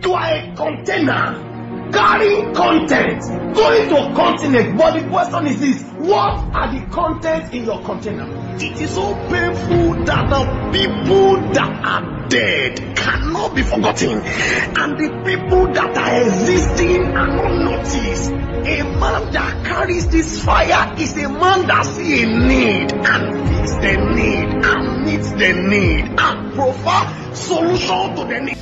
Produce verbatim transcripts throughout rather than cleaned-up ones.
You are a container carrying content, going to a continent. But the question is this: what are the contents in your container? It is so painful that the people that are dead cannot be forgotten, and the people that are existing are not noticed. A man that carries this fire is a man that sees a need and fits the need and meets the need and provide solution to the need.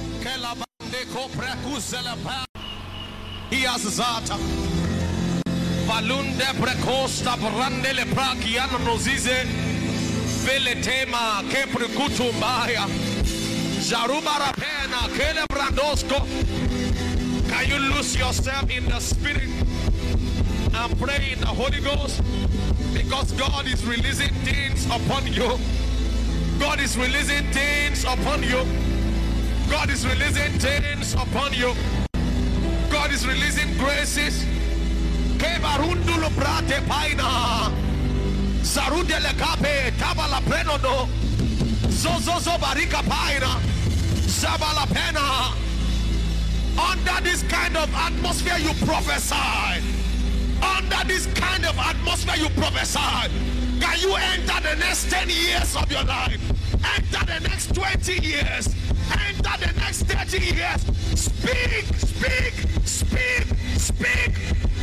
He has Zata Valunde Precosta Brandele Prakiano Nozize Veletema Keprikutumbaya Zarubara Pena Kele Brandosco. Can you lose yourself in the spirit and pray in the Holy Ghost? Because God is releasing things upon you. God is releasing things upon you. God is releasing things upon you. God is releasing graces. Kebarundulu brate paina. Zarudele kape tabala prenodo. Zozozo barika paina. Zabala pena. Under this kind of atmosphere you prophesy. Under this kind of atmosphere you prophesy. Can you enter the next ten years of your life? Enter the next twenty years. Enter the next thirty years. Speak, speak, speak, speak.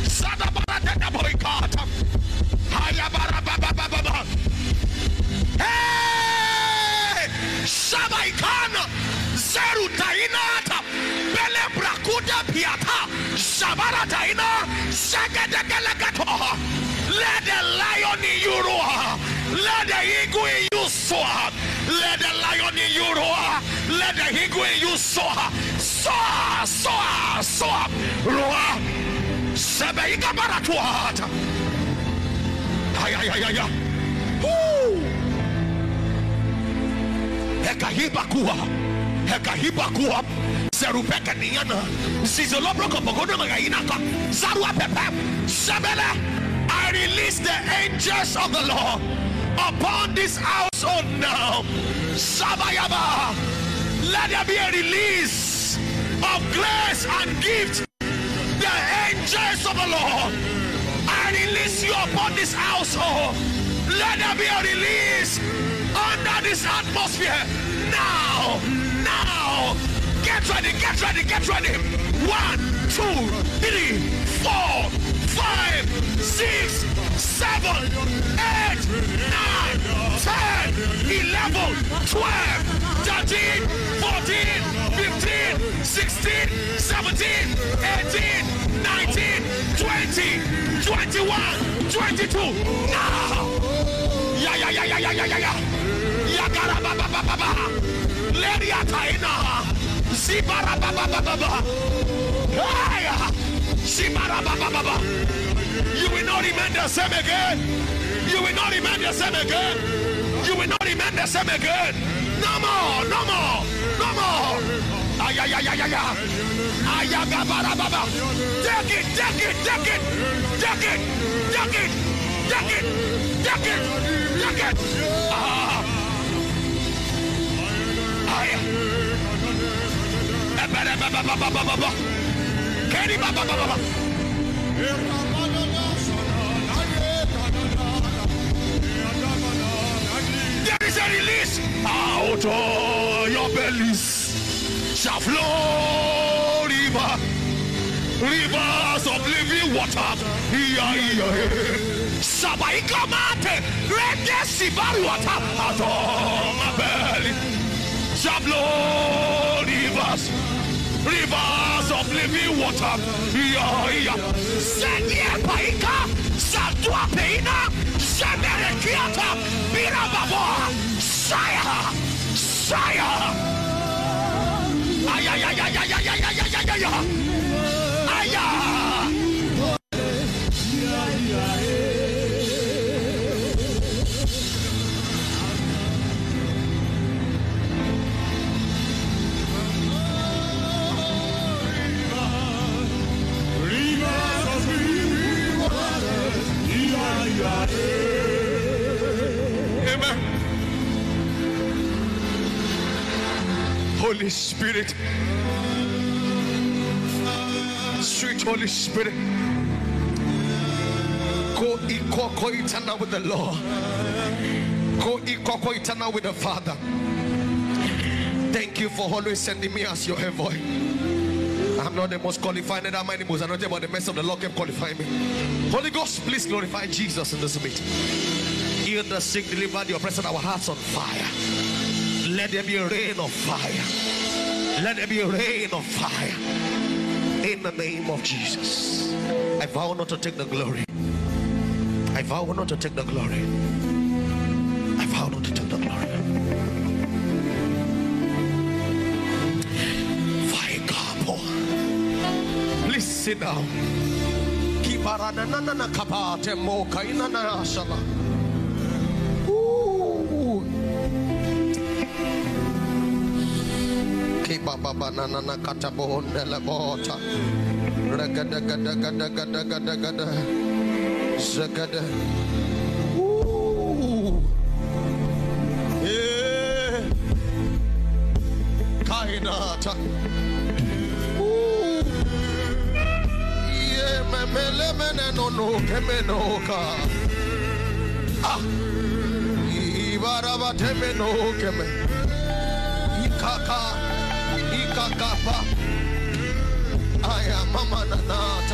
Hey! Shabaikana Zeru Tainata Bele Brakuda Piata Shabara Taina Shagadegalagato. Let the lion in you roar. Let the eagle in you soar. Let the lion in you roar. Let the eagle in you soar. Soar, soar, soar. Roar. Sebeika Baratuata. Ay, ay, ay, ay, ay. Woo. Hekahiba kuwa. Hekahiba kuwa. Serupeka niyana. Sizolobro kopogono magainaka. Zarua pepe. Sebele. I release the angels of the Lord upon this household now. Sabayaba. Let there be a release of grace and gift. The angels of the Lord, I release you upon this household. Let there be a release under this atmosphere. Now, now. Get ready, get ready, get ready. One, two, three, four, five, six, seven, eight, nine, ten, eleven, twelve, thirteen, fourteen, fifteen, sixteen, seventeen, eighteen, nineteen, twenty, twenty-one, twenty-two. Now. Ya ya ya ya ya ya ya ya. Ya garaba ba ba ba ba. Leria taina. Zibara ba ba ba ba ba. Hey. Zibara ba ba ba ba. You will not remain the same again. You will not remain the same again. You will not remain the same again. No more, no more, no more. Ay ay ay ay ay ay. Ayaga bara ba ba. Take it, take it, take it, take it, take it, take it, take it, take it. Ah. Ay. Ba ba ba ba ba ba ba. Keri ba ba ba ba. There is a release out of your bellies. Shall flow river, rivers of living water. Sabaika mate, rege sibaru water out of my belly. Shall flow rivers, rivers of living water. Senye paika, satua peina, semerekiata, birababa, saya, saya. Ay ay ay ay ay ay ay ay ay ay ay ay. Amen. Holy Spirit, Spirit, Holy Spirit. Go equal co-eternal with the Lord. Go equal co-eternal with the Father. Thank you for always sending me as your envoy. I'm not the most qualified, neither am I the most anointed, but the mess of the Lord kept qualifying me. Holy Ghost, please glorify Jesus in this meeting. Heal the sick, deliver the oppressed, our hearts on fire. Let there be a rain of fire. Let there be a rain of fire. In the name of Jesus. I vow not to take the glory. I vow not to take the glory. I vow not to take the glory. Please sit down. Ah, Ibaraba temeno keme, Ikaka, Ikakapa, Aya mama nanata.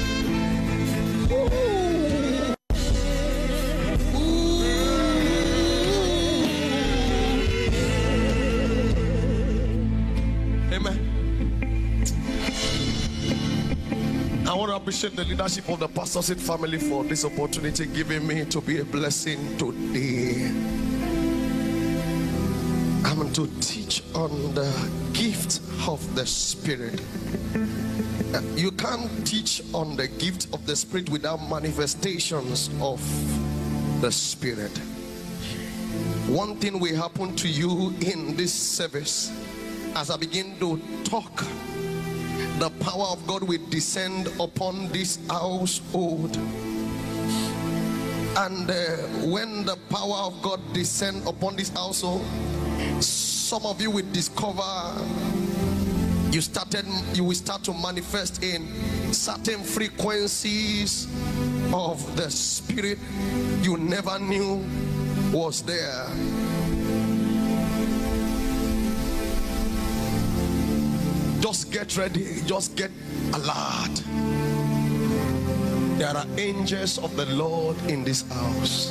Amen. I want to appreciate the leadership of the Pastor Seed family for this opportunity given me to be a blessing today. I'm to teach on the gift of the Spirit. You can't teach on the gift of the Spirit without manifestations of the Spirit. One thing will happen to you in this service as I begin to talk. The power of God will descend upon this household. And uh, when the power of God descend upon this household, some of you will discover you started you will start to manifest in certain frequencies of the Spirit you never knew was there. Just get ready, just get alert. There are angels of the Lord in this house.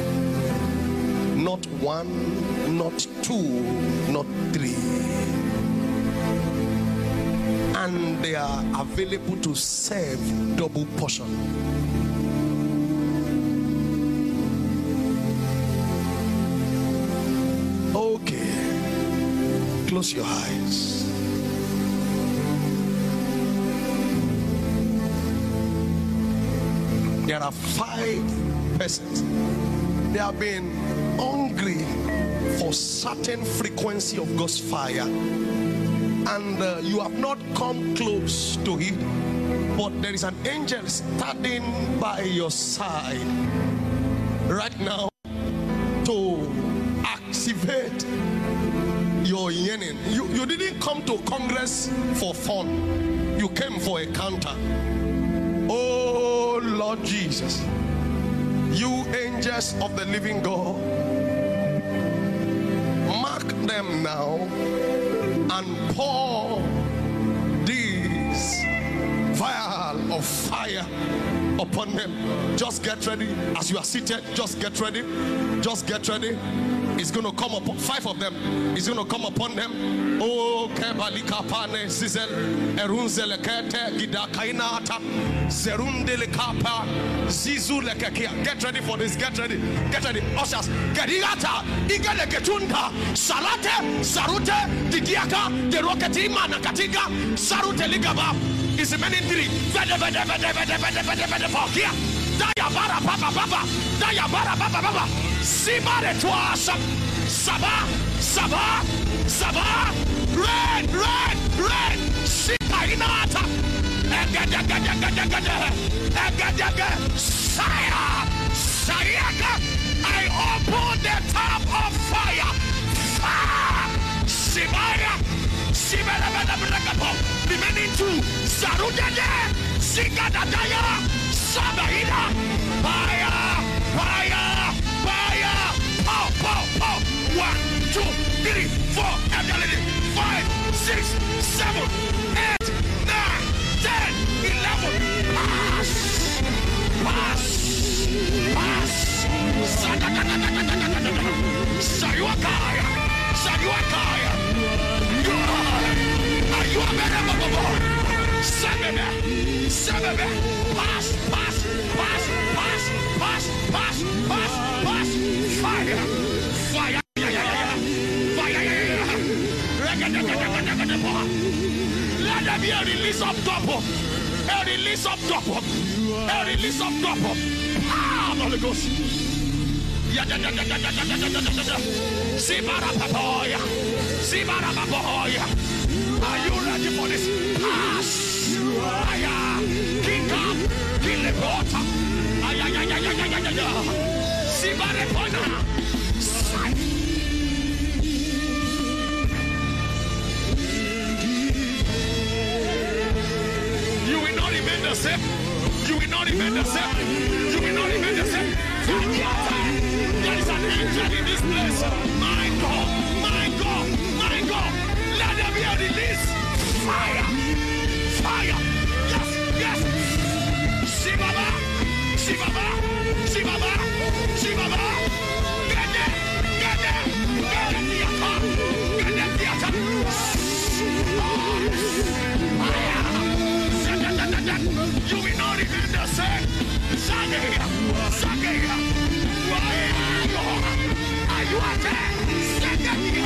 Not one, not two, not three. And they are available to serve double portion. Okay. Close your eyes. There are five persons. They have been hungry for certain frequency of God's fire, and uh, you have not come close to it, but there is an angel standing by your side right now to activate your yearning. You, you didn't come to Congress for fun. You came for a counter. Oh Lord Jesus, you angels of the living God, mark them now and pour this vial of fire upon them. Just get ready. As you are seated, just get ready. Just get ready. It's going to come upon five of them. It's going to come upon them. Oh, kebalika pane zizel erunzele kete gidakainata zerundele kapa zizule kekia. Get ready for this. Get ready. Get ready. Ushers, gerigata igele ketunda salate sarute didiaka deroketi mana katika sarute ligaba. Is the many three. Vede vede vede vede vede vede vede for here. Daya bara baba baba. Daya bara baba baba. Simare toasa. Saba Saba Saba. Red red red. Sikainata. Egada gada gada gada. Egada gada. Saya Sayaga. I open the tap of fire. Fire. Simaya. Simaya bada bada. Remaining two. Zarudade, Zigadadaya, Sabaina, fire, fire, fire, pow, pow, pow. One, two, three, four, five, six, seven, eight, nine, ten, eleven. Pass, pass, pass. Sayuakaya, Sayuakaya. Are you a man of the Lord? Seven, seven, pass, pass, pass, pass, pass, pass, pass, pass, fire, fire, fire, let there be a release of double, a release of double, a release of double. Ah, Holy Ghost. Sibara Papoya, Sibara Papoya. Are you ready for this? Pass. Aya, kick up, kill the water. Aya, aya, aya, aya, aya, aya. Sibara Papoya. You will not remain the same. You will not remain the same. You will not remain the same. There is an angel in this place. My God, my God, my God. Let there be a release. Fire, fire. Yes, yes. Shibaba, Shibaba, Shibaba, Shibaba. Get there, get there, get there, theater, get there, theater. Fire. You will not remain the same. Zagaya, Zagaya. Are you out there? Zagaya.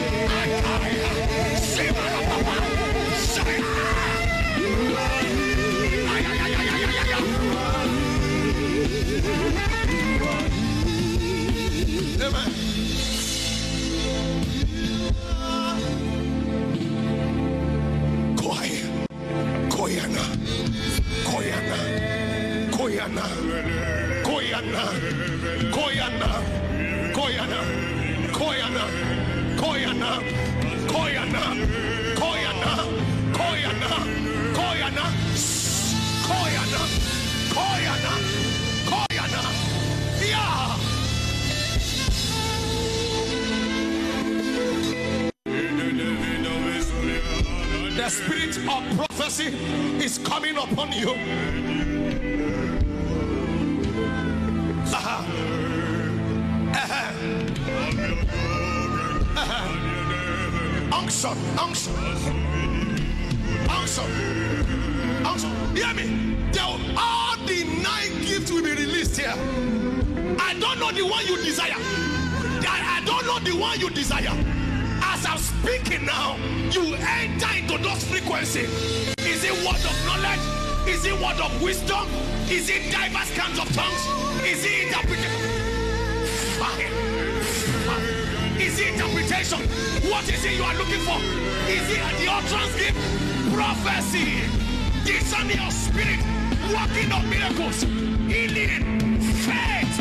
Amen. Koyana, Koyana, Koyana, Koyana, Koyana, Koyana, Koyana, Koyana, Koyana, Koyana, Koyana, Koyana, Koyana, Koyana, Koyana, yeah. The spirit of prophecy is coming upon you. Uh-huh. Uh-huh. Uh-huh. Unction, unction, unction, unction. Hear me? All the nine gifts will be released here. I don't know the one you desire. I, I don't know the one you desire. As I'm speaking now, you enter into those frequencies. Is it word of knowledge? Is it word of wisdom? Is it diverse kinds of tongues? Is it interpretation? Is it interpretation? What is it you are looking for? Is it the utterance gift? Prophecy. Discerning your spirit. Working of miracles. Healing. Faith.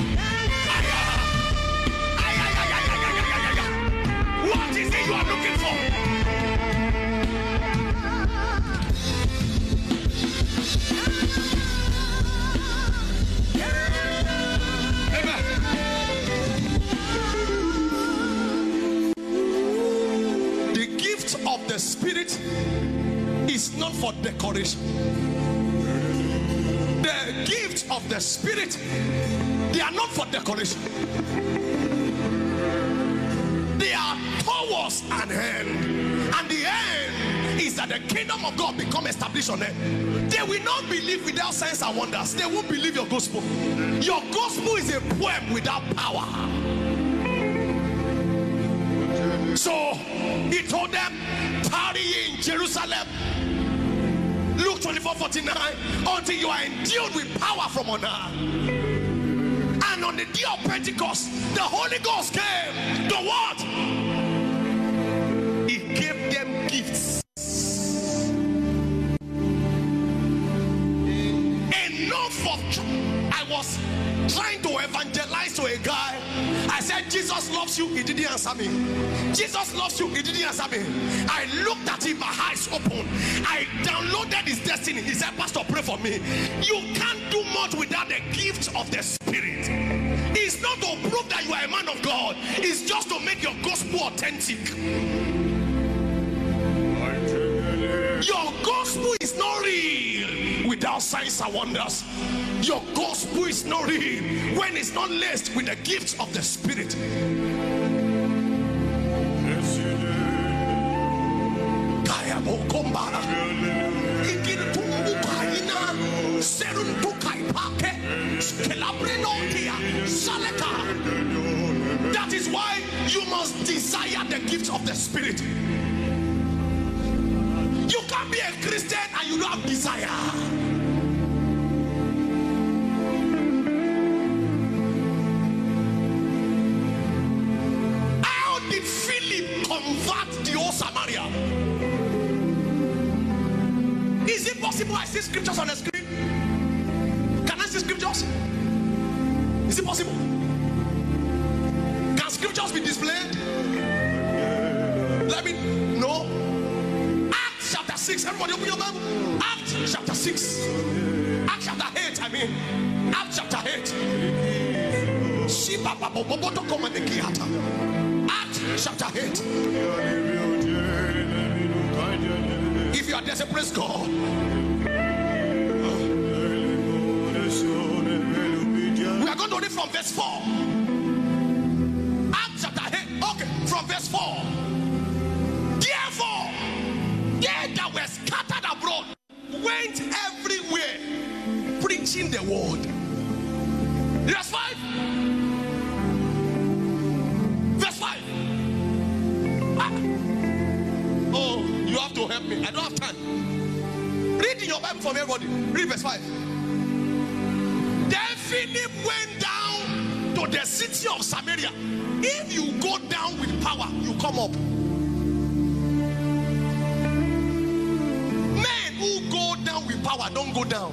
What is it you are looking for? Amen. The gift of the Spirit is not for decoration. The gifts of the Spirit, they are not for decoration. They are towards an end, and the end is that the kingdom of God become established on earth. They will not believe without signs and wonders. They won't believe your gospel. Your gospel is a poem without power. So he told them, tarry in Jerusalem, Luke twenty-four forty-nine, until you are endued with power from on high. And on the day of Pentecost, the Holy Ghost came. The what? He gave them gifts. Enough of. I was trying to evangelize to a guy. I said, Jesus loves you. He didn't answer me. Jesus loves you. He didn't answer me. I looked at him, my eyes open. I downloaded his destiny. destiny. He said, Pastor, pray for me. You can't do much without the gift of the Spirit. It's not to prove that you are a man of God. It's just to make your gospel authentic. Your gospel is not real without signs and wonders. Your gospel is not real when it's not laced with the gifts of the Spirit. That is why you must desire the gifts of the Spirit. You can't be a Christian and you don't have desire. How did Philip convert the whole Samaria? Is it possible? I see scriptures on the screen. Can I see scriptures? Is it possible? Can scriptures be displayed? Let me know. Acts chapter six. Everybody open your Bible. Acts chapter six. Acts chapter eight. I mean, Acts chapter eight. Acts chapter eight. If you are there, say praise God. We are going to read from verse four. Acts chapter eight. Okay, from verse four. Therefore, they that were scattered abroad went everywhere preaching the word. Verse five. Verse five. Ah. Oh, you have to help me. I don't have time. Read in your Bible from everybody. Read verse five. Then Philip went down to the city of Samaria. If you go down with power, you come up. Men who go down with power don't go down.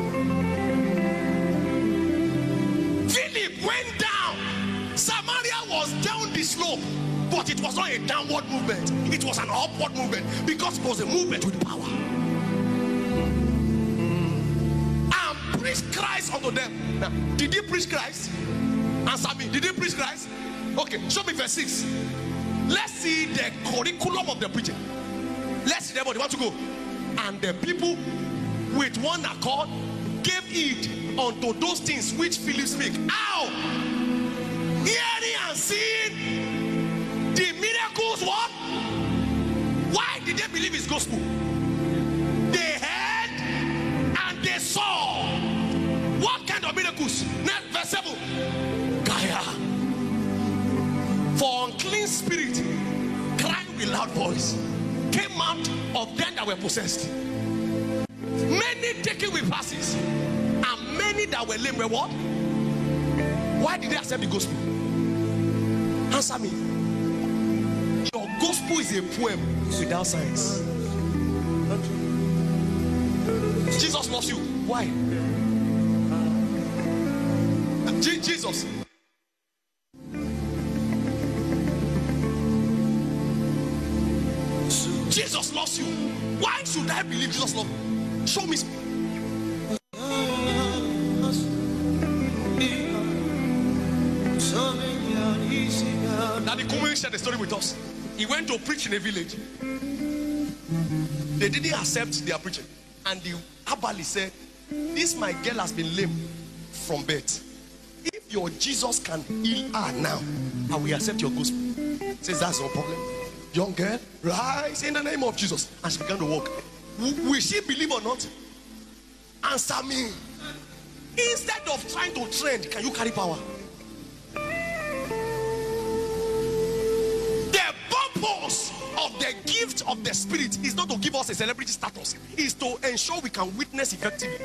Philip went down. Samaria was down the slope, but it was not a downward movement. It was an upward movement because it was a movement with power. And preached Christ unto them. Now, did he preach Christ? Answer me. Did he preach Christ? Okay, show me verse six. Let's see the curriculum of the preaching. Let's see everybody want to go. And the people with one accord gave heed unto those things which Philip spake. How? Hearing and seeing the miracles. What? Why did they believe his gospel? They heard and they saw. What kind of miracles? Next verse seven. Gaia. For unclean spirit, crying with loud voice, came out of them that were possessed. Many taken with passes, and many that were lame were what? Why did they accept the gospel? Answer me. Your gospel is a poem without signs. Jesus loves you. Why? Je- Jesus. Jesus loves you. Why should I believe Jesus loves you? Show me. Now the Kumu shared the story with us. He went to preach in a village. They didn't accept their preaching. And the Abali said, this my girl has been lame from birth. If your Jesus can heal her now, I will accept your gospel. Says that's no problem. Young girl, rise in the name of Jesus. And she began to walk. W- will she believe or not? Answer me. Instead of trying to trend, can you carry power? The purpose of the gift of the Spirit is not to give us a celebrity status. It's to ensure we can witness effectively.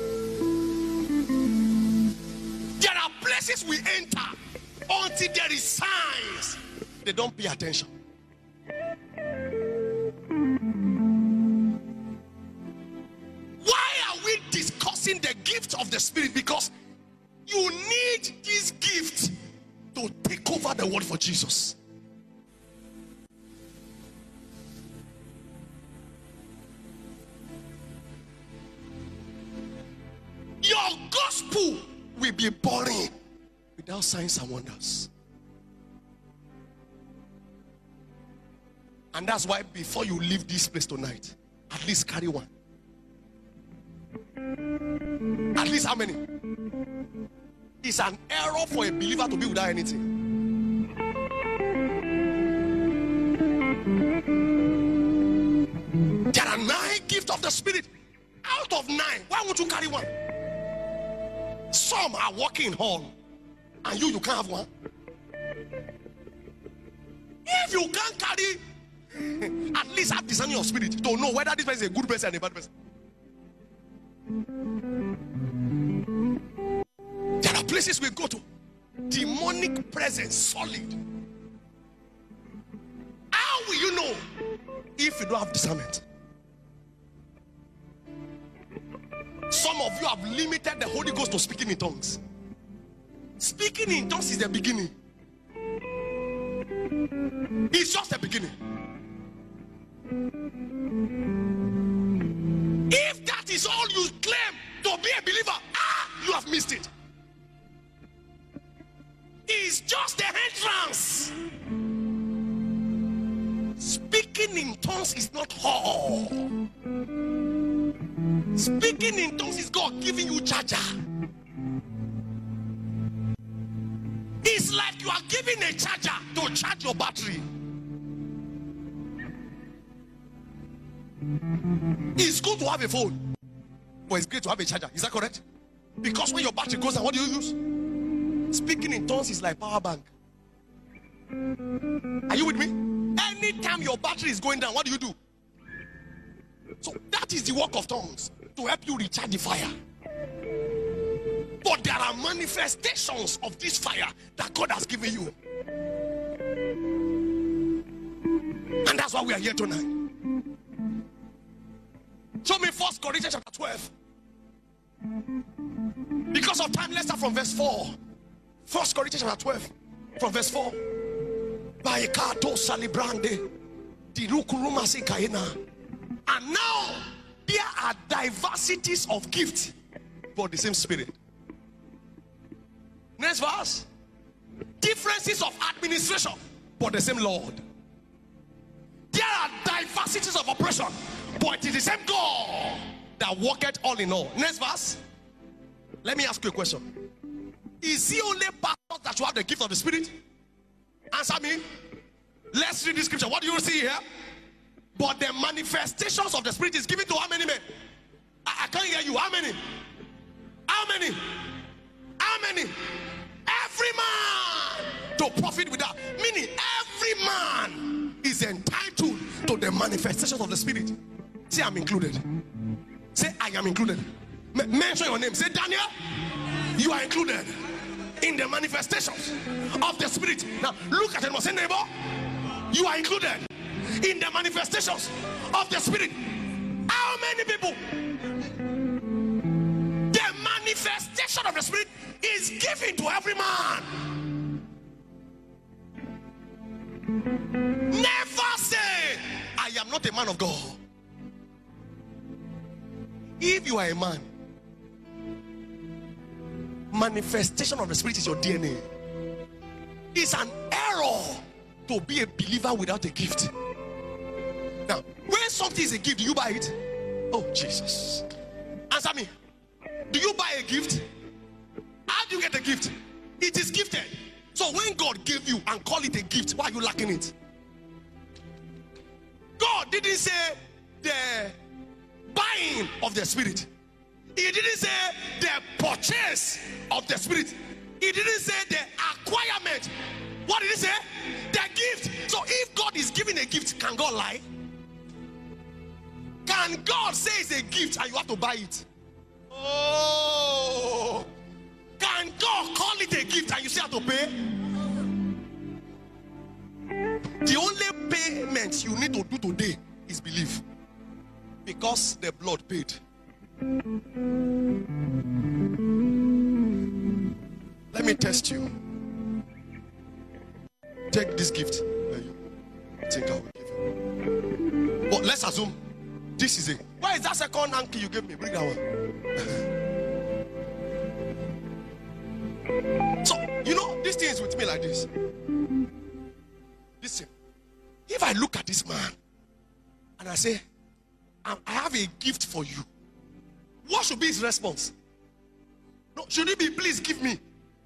There are places we enter until there is signs. They don't pay attention. Why are we discussing the gift of the Spirit? Because you need this gift to take over the world for Jesus. gospel will be boring without signs and wonders. And that's why before you leave this place tonight, at least carry one. At least how many? It's an error for a believer to be without anything. There are nine gifts of the Spirit. Out of nine, why won't you carry one? Some are walking in hall, and you, you can't have one. If you can't carry, at least have discerning of spirit to know whether this person is a good person and a bad person. There are places we go to, demonic presence solid. How will you know if you don't have discernment? Some of you have limited the Holy Ghost to speaking in tongues. Speaking in tongues is the beginning. It's just the beginning. If that is all you claim to be a believer, ah, you have missed it. It's just the entrance. Speaking in tongues is not all. Speaking in tongues is God giving you charger. It's like you are giving a charger to charge your battery. It's good to have a phone, but it's great to have a charger. Is that correct? Because when your battery goes down, what do you use? Speaking in tongues is like power bank. Are you with me? Anytime your battery is going down, what do you do? So that is the work of tongues, to help you recharge the fire. But there are manifestations of this fire that God has given you. And that's why we are here tonight. Show me First Corinthians chapter twelve. Because of time, let's start from verse four. First Corinthians chapter twelve, from verse four. And now there are diversities of gifts, but the same Spirit. Next verse. Differences of administration, but the same Lord. There are diversities of operation, but it is the same God that worketh all in all. Next verse. Let me ask you a question. Is he only pastor that you have the gift of the Spirit? Answer me. Let's read the scripture. What do you see here? But the manifestations of the Spirit is given to how many men? I, I can't hear you. How many? How many? How many? Every man to profit with that. Meaning every man is entitled to the manifestations of the Spirit. Say, I'm included. Say, I am included. M- mention your name. Say, Daniel, you are included in the manifestations of the Spirit. Now look at it. Say, neighbor, you are included in the manifestations of the Spirit. How many people? The manifestation of the Spirit is given to every man. Never say, I am not a man of God. If you are a man, manifestation of the Spirit is your D N A. It's an error to be a believer without a gift. Now, when something is a gift, do you buy it? Oh, Jesus. Answer me. Do you buy a gift? How do you get a gift? It is gifted. So when God gave you and call it a gift, why are you lacking it? God didn't say the buying of the Spirit. He didn't say the purchase of the Spirit. He didn't say the acquirement. What did he say? The gift. So if God is giving a gift, can God lie? Can God say it's a gift and you have to buy it? Oh, can God call it a gift and you still have to pay? The only payment you need to do today is believe, because the blood paid. Let me test you. Take this gift. I think I will give you. But let's assume this is it. Where is that second hanky you gave me? Bring that one. So, you know, this thing is with me like this. Listen, if I look at this man and I say, I have a gift for you, what should be his response? No, should it be, please give me?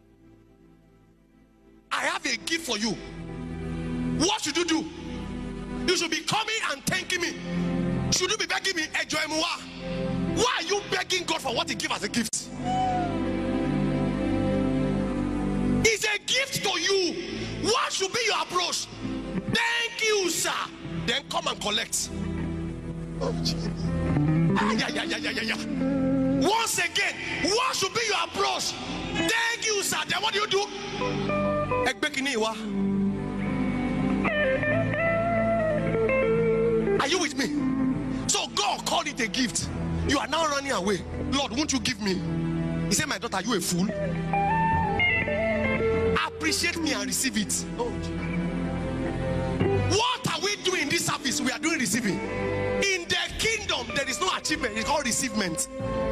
I have a gift for you. What should you do? You should be coming and thanking me. Should you be begging me, enjoy moi? Why are you begging God for what he gives as a gift? It's a gift to you. What should be your approach? Thank you, sir. Then come and collect. Oh, Jesus. Ah, yeah, yeah, yeah, yeah, yeah, yeah. Once again, what should be your approach? Thank you, sir. Then what do you do? Are you with me? So God called it a gift. You are now running away. Lord, won't you give me? He said, my daughter, are you a fool? Appreciate me and receive it. Oh. What are we doing in this service? We are doing receiving. In the kingdom, there is no achievement. It's called receivement.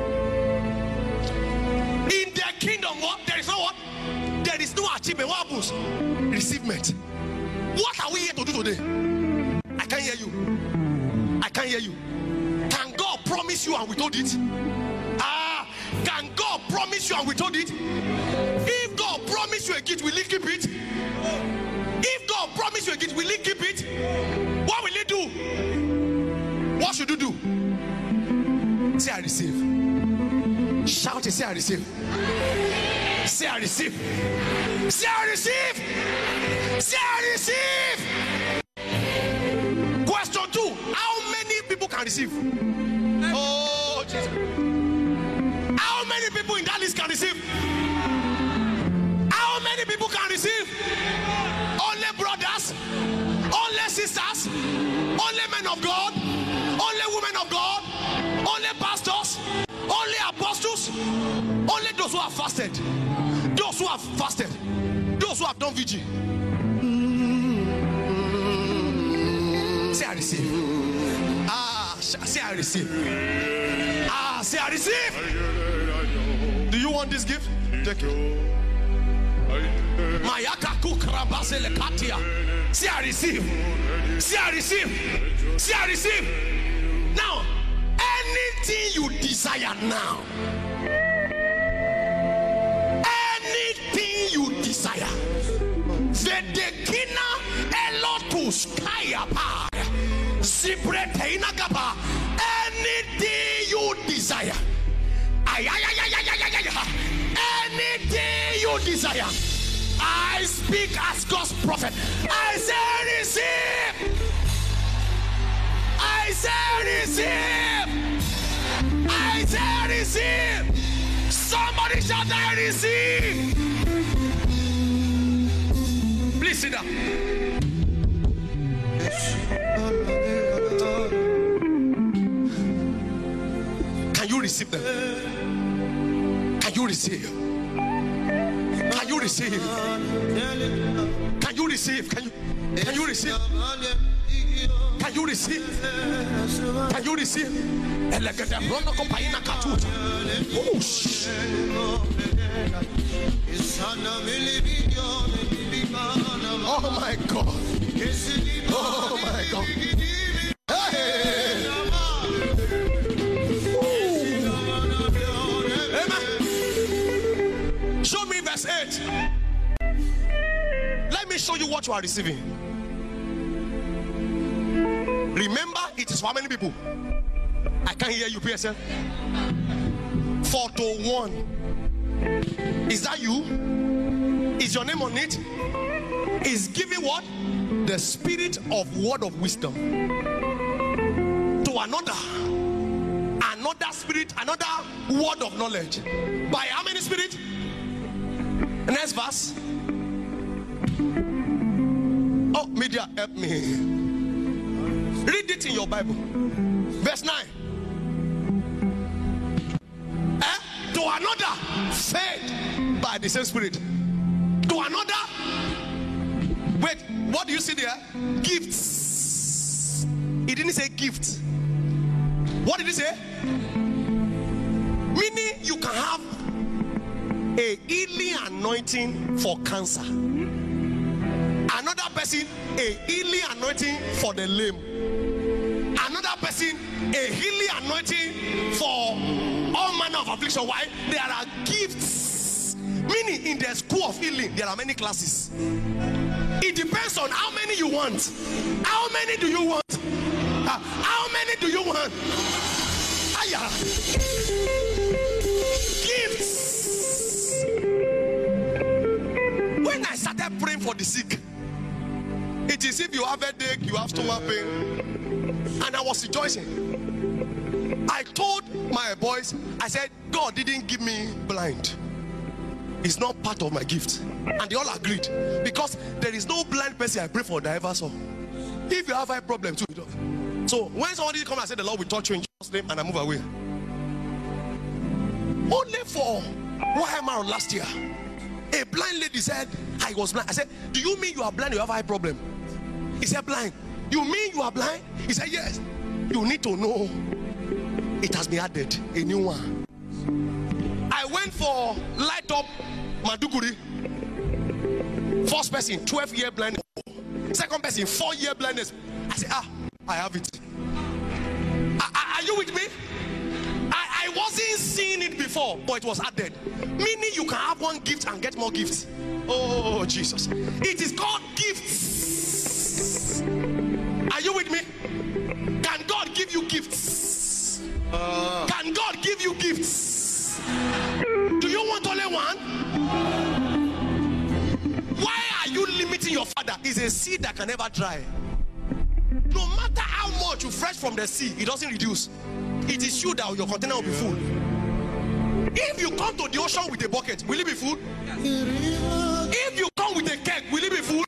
In the kingdom, what? There is no what? There is no achievement. What happens? Receivement. What are we here to do today? I can't hear you. I can't hear you. Can God promise you and we told it? Ah, can God promise you and we told it? If God promise you a gift, will he keep it? If God promise you a gift, will he keep it? What will he do? What should you do? Say I receive. Shout it, say I receive. Say I receive. Say I receive. Say I receive. Question two. How many people can receive? Oh, Jesus. How many people in that list can receive? How many people can receive? Only brothers, only sisters, only men of God, only women of God, only pastors, only apostles, only those who have fasted, those who have fasted, those who have done vigil. Say I receive. Ah, say I receive. Ah, say I receive. Do you want this gift? Take it. Say I receive. Say I receive. Say I receive. Now, anything you desire now, anything you desire, Vedekina elotus kayapa, zibreteina gaba, anything you desire, ay, ay, ay, ay, ay, ay, ay, anything you desire, I speak as God's prophet. I say receive. I say receive. I say receive. Somebody shout I receive. Please sit down. Can you receive them? Can you receive? Can you receive? Can you receive? Can you can you receive? Can you receive? Can you receive? Oh my God. Oh my God. Hey. Amen. Show me verse eight. Let me show you what you are receiving. Remember, it is for how many people? I can't hear you, P S L. Four to one. Is that you? Is your name on it? Is giving what? The spirit of word of wisdom to another. Another spirit, another word of knowledge. By how many spirit? Next verse. Oh, media, help me. Read it in your Bible. Verse nine. Eh? To another, fed by the same spirit. To another, wait, what do you see there? Gifts. He didn't say gift. What did he say? Meaning you can have a healing anointing for cancer. Another person, a healing anointing for the lame. Another person, a healing anointing for all manner of affliction. Why? There are gifts. Meaning, in the school of healing, there are many classes. It depends on how many you want. How many do you want? Uh, how many do you want? Aya. Gifts. When I started praying for the sick, it is if you have a headache, you have stomach pain, and I was rejoicing. I told my boys, I said, God didn't give me blind. It's not part of my gift. And they all agreed, because there is no blind person I pray for that I ever saw. If you have a problem too, so when somebody comes and say the Lord will touch you in Jesus' name, and I move away. Only for what am I last year? A blind lady said, I was blind. I said, do you mean you are blind? You have a eye problem? He said, blind. You mean you are blind? He said, yes. You need to know it has been added, a new one. I went for light up Maduguri. First person, twelve year blindness. Second person, four year blindness. I said, ah, I have it. Are, are you with me? I, I wasn't seeing it before, but it was added. Meaning you can have one gift and get more gifts. Oh, Jesus. It is called gifts. Are you with me? Can God give you gifts? Uh. Can God give you gifts? Do you want only one? Why are you limiting your father? It's a seed that can never dry. No matter how much you fresh from the sea, it doesn't reduce. It is you that your container will be full. If you come to the ocean with a bucket, will it be full? If you come with a keg, will it be full?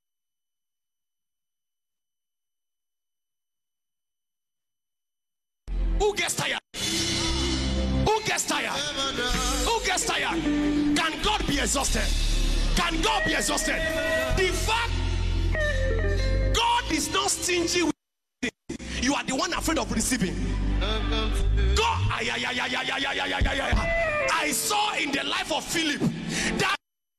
Who gets tired? Who gets tired? Who gets tired? Can God be exhausted? Can God be exhausted? The fact God is not stingy with you, you are the one afraid of receiving. God, I, I, I, I, I, I, I, I, I saw in the life of Philip that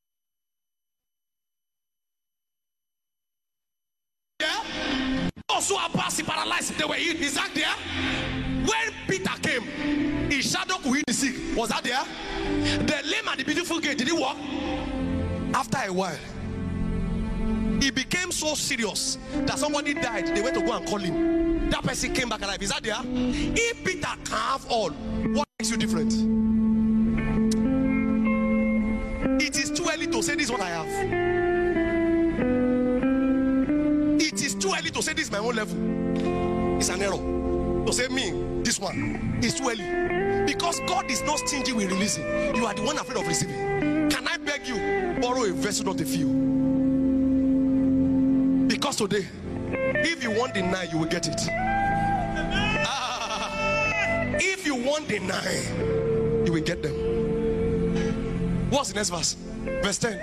yeah, those who are passing paralyzed, they were healed. Is that there? When Peter came, his shadow could heal the sick. Was that there? The lame at the beautiful gate, did he walk? After a while, he became so serious that somebody died. They went to go and call him. That person came back alive. Is that there? If Peter can have all, what makes you different? It is too early to say this is what I have. It is too early to say this is my own level. It's an error. To say me, this one is too early. Because God is not stingy with releasing. You are the one afraid of receiving. Can I beg you, borrow a vessel, not a few? Because today, if you want the nine, you will get it. Ah, if you want the nine, you will get them. What's the next verse? Verse ten.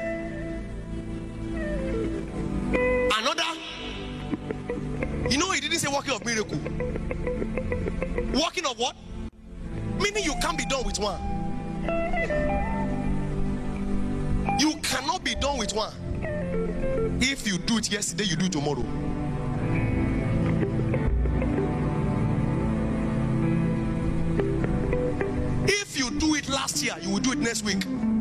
Another. You know, he didn't say working of miracle. Working of what? Meaning you can't be done with one. You cannot be done with one. If you do it yesterday, you do it tomorrow. If you do it last year, you will do it next week.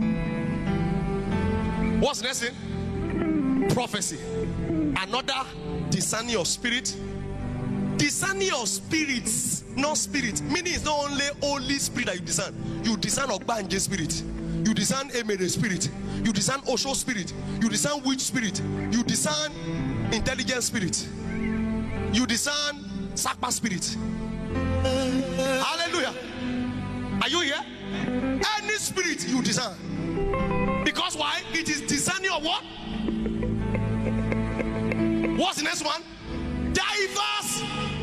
What's the next thing? Prophecy. Another discerning of spirit. Discerning of spirits, not spirit. Meaning it's not only Holy Spirit that you discern. You discern Ogbanje spirit. You discern Emere spirit. You discern Osho spirit. You discern witch spirit. You discern intelligent spirit. You discern Sakpa spirit. Hallelujah. Are you here? Any spirit you discern. Because why? It is discerning of what? What's the next one? Diverse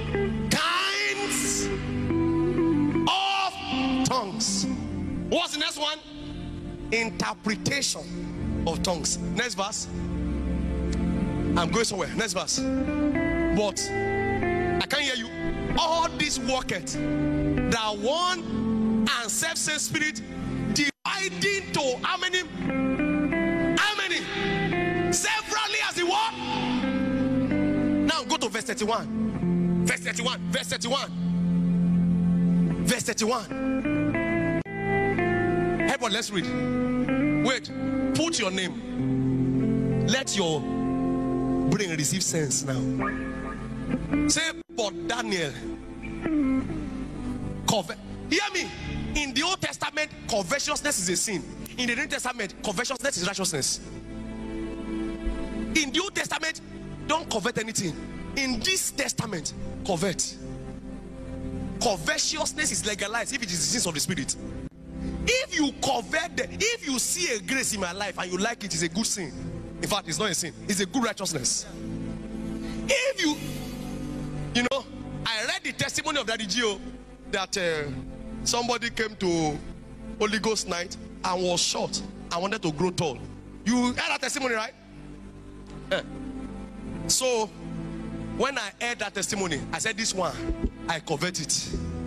kinds of tongues. What's the next one? Interpretation of tongues. Next verse. I'm going somewhere. Next verse. But I can't hear you. All this worketh that one and self-same spirit, divided dividing to how many? How many? Severally as he what? Now go to verse thirty-one. Verse thirty-one. Verse thirty-one. Verse thirty-one. Everyone, let's read. Wait. Put your name. Let your brain receive sense now. Say, but Daniel. Covet. Hear me. In the Old Testament, covetousness is a sin. In the New Testament, covetousness is righteousness. In the Old Testament, don't covet anything. In this Testament, covet. Covetousness is legalized if it is the sins of the spirit. If you covet, the, if you see a grace in my life and you like it, it's a good sin. In fact, it's not a sin, it's a good righteousness. If you, you know, I read the testimony of Daddy Gio that uh, somebody came to Holy Ghost night and was short and wanted to grow tall. You heard that testimony, right? Yeah. So when I heard that testimony, I said, this one, I covet it.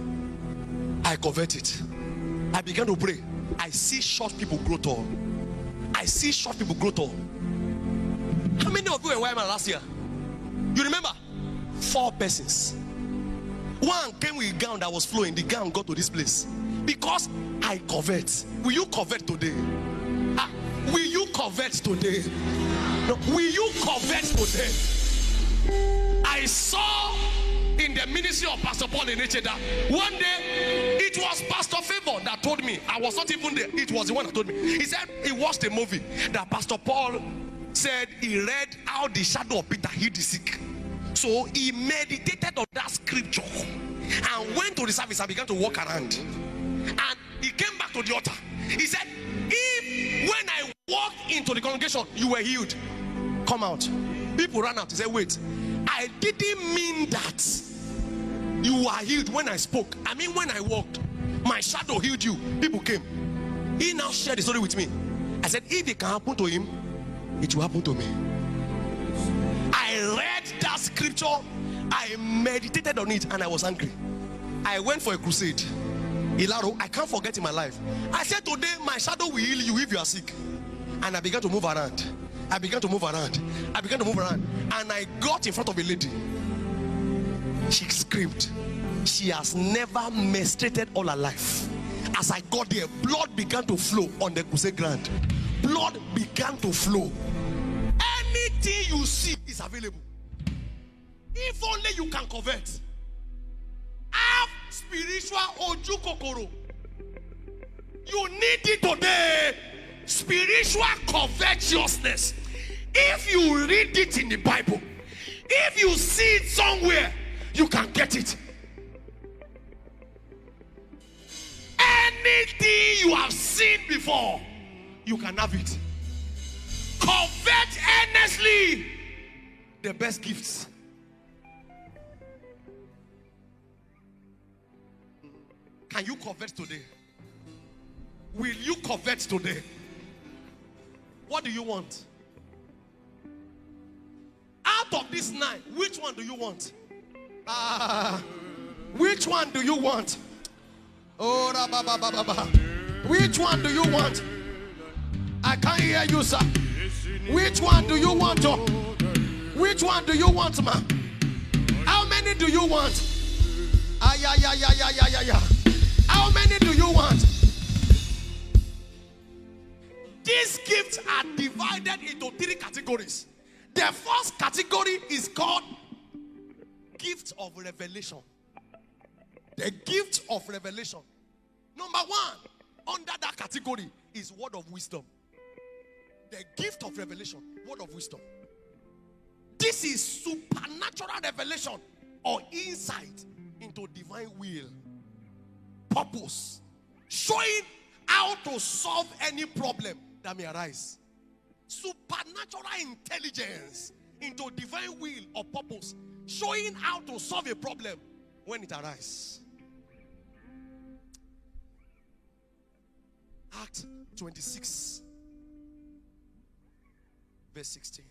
I covet it. I began to pray. I see short people grow tall. I see short people grow tall. How many of you were Wyman last year? You remember? Four persons. One came with a gown that was flowing. The gown got to this place. Because I covet. Will you covet today? Ah, will you covet today? No, will you covet today? I saw in the ministry of Pastor Paul in Echeda, one day it was Pastor Favor that told me. I was not even there. It was the one that told me. He said he watched a movie that Pastor Paul said he read how the shadow of Peter healed the sick. So he meditated on that scripture and went to the service and began to walk around. And he came back to the altar. He said, if when I walked into the congregation, you were healed, come out. People ran out. He said, wait, I didn't mean that you were healed when I spoke. I mean, when I walked, my shadow healed you. People came. He now shared the story with me. I said, if it can happen to him, it will happen to me. I read that scripture, I meditated on it, and I was angry. I went for a crusade. Ilaro, I can't forget in my life. I said, today my shadow will heal you if you are sick. And I began to move around. I began to move around. I began to move around. And I got in front of a lady. She screamed. She has never menstruated all her life. As I got there, blood began to flow on the crusade ground. Blood began to flow. Anything you see is available. If only you can covet. Have spiritual oju kokoro. You need it today. Spiritual covetousness. If you read it in the Bible, if you see it somewhere, you can get it. Anything you have seen before, you can have it. Covet earnestly the best gifts. Can you covet today? Will you covet today? What do you want? Out of these nine, which one do you want? Ah, uh, which one do you want? Oh, ba, ba, ba, ba, ba. Which one do you want? I can't hear you, sir. Which one do you want? To? Which one do you want, ma? How many do you want? Ah, yeah, yeah, yeah, yeah, yeah, yeah, yeah. How many do you want? These gifts are divided into three categories. The first category is called gifts of revelation. The gift of revelation. Number one, under that category is word of wisdom. The gift of revelation, word of wisdom. This is supernatural revelation or insight into divine will, purpose, showing how to solve any problem that may arise. Supernatural intelligence into divine will or purpose, showing how to solve a problem when it arises. Acts twenty-six, verse sixteen.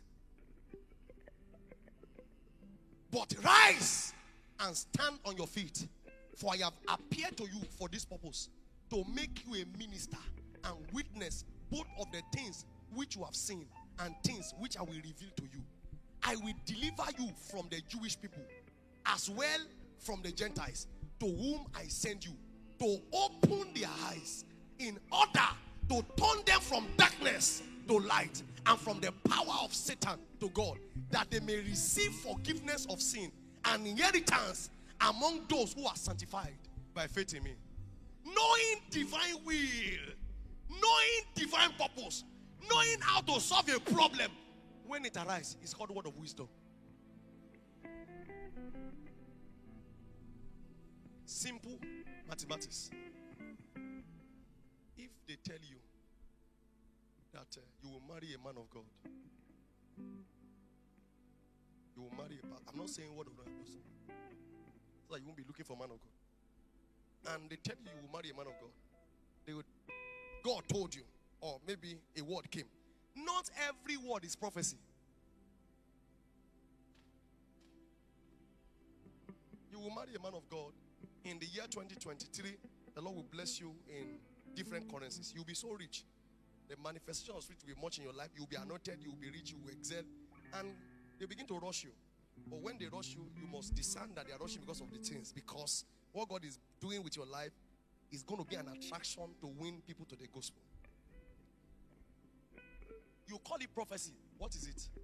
But rise and stand on your feet, for I have appeared to you for this purpose, to make you a minister and witness both of the things which you have seen and things which I will reveal to you. I will deliver you from the Jewish people, as well from the Gentiles, to whom I send you, to open their eyes, in order to turn them from darkness to light, and from the power of Satan to God, that they may receive forgiveness of sin and inheritance among those who are sanctified by faith in me. Knowing divine will, knowing divine purpose, knowing how to solve a problem when it arises, is called word of wisdom. Simple mathematics. If they tell you that uh, you will marry a man of God, you will marry a pastor. I'm not saying word of God, so that you won't be looking for a man of God. And they tell you you will marry a man of God. They would, God told you, or maybe a word came. Not every word is prophecy. You will marry a man of God. In the year twenty twenty-three, the Lord will bless you in different currencies. You'll be so rich. The manifestation of spirit will be much in your life. You'll be anointed, you'll be rich, you will excel. And they begin to rush you. But when they rush you, you must discern that they are rushing because of the things. Because what God is doing with your life is going to be an attraction to win people to the gospel. You call it prophecy. What is it?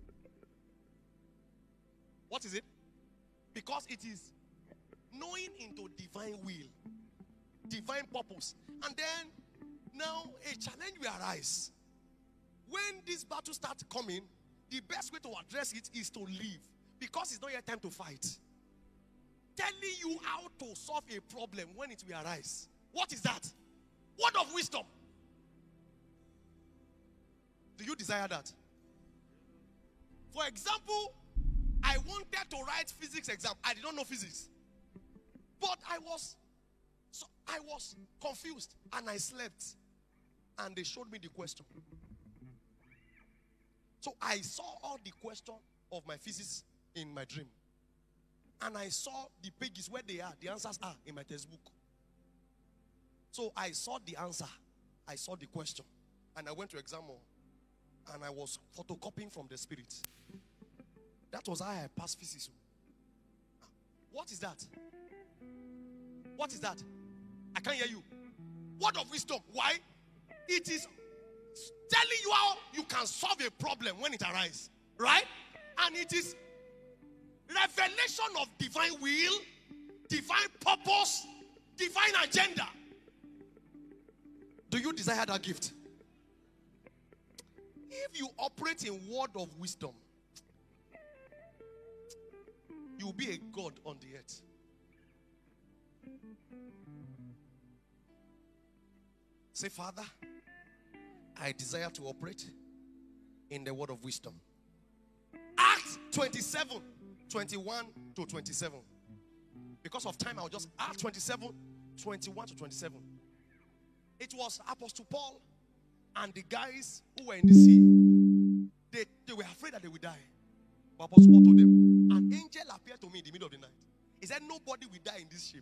What is it? Because it is knowing into divine will, divine purpose. And then, now a challenge will arise. When this battle starts coming, the best way to address it is to leave. Because it's not yet time to fight. Telling you how to solve a problem when it will arise. What is that? Word of wisdom. Do you desire that? For example, I wanted to write physics exam. I did not know physics. But I was so I was confused and I slept. And they showed me the question. So I saw all the question of my physics in my dream. And I saw the pages where they are, the answers are in my textbook. So I saw the answer. I saw the question. And I went to exam hall. And I was photocopying from the spirit. That was how I passed physics. What is that? What is that? I can't hear you. Word of wisdom. Why? It is telling you how you can solve a problem when it arises. Right? And it is revelation of divine will, divine purpose, divine agenda. Do you desire that gift? If you operate in word of wisdom, you will be a God on the earth. Say, Father, I desire to operate in the word of wisdom. Acts twenty-seven, twenty-one to twenty-seven. Because of time, I'll just Acts twenty-seven, twenty-one to twenty-seven. It was Apostle Paul and the guys who were in the sea. They, they were afraid that they would die. But Apostle Paul told them, an angel appeared to me in the middle of the night. He said, nobody will die in this ship.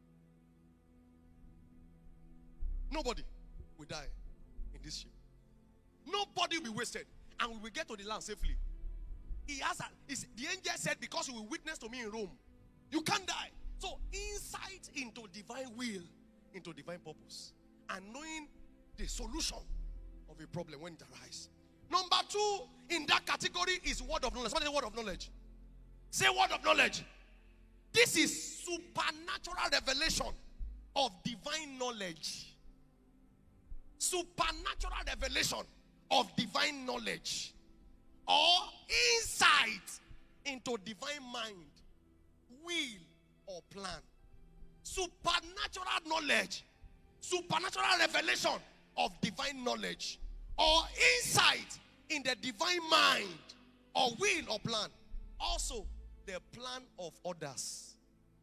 Nobody will die in this ship. Nobody will be wasted. And we will get to the land safely. He has a, the angel said, because you will witness to me in Rome, you can't die. So insight into divine will, into divine purpose. And knowing the solution of a problem when it arises. Number two in that category is word of knowledge. What is the word of knowledge? Say word of knowledge. This is supernatural revelation of divine knowledge. Supernatural revelation of divine knowledge. Or insight into divine mind, will, or plan. Supernatural knowledge. Supernatural revelation of divine knowledge. Or insight in the divine mind, or will, or plan. Also, the plan of others.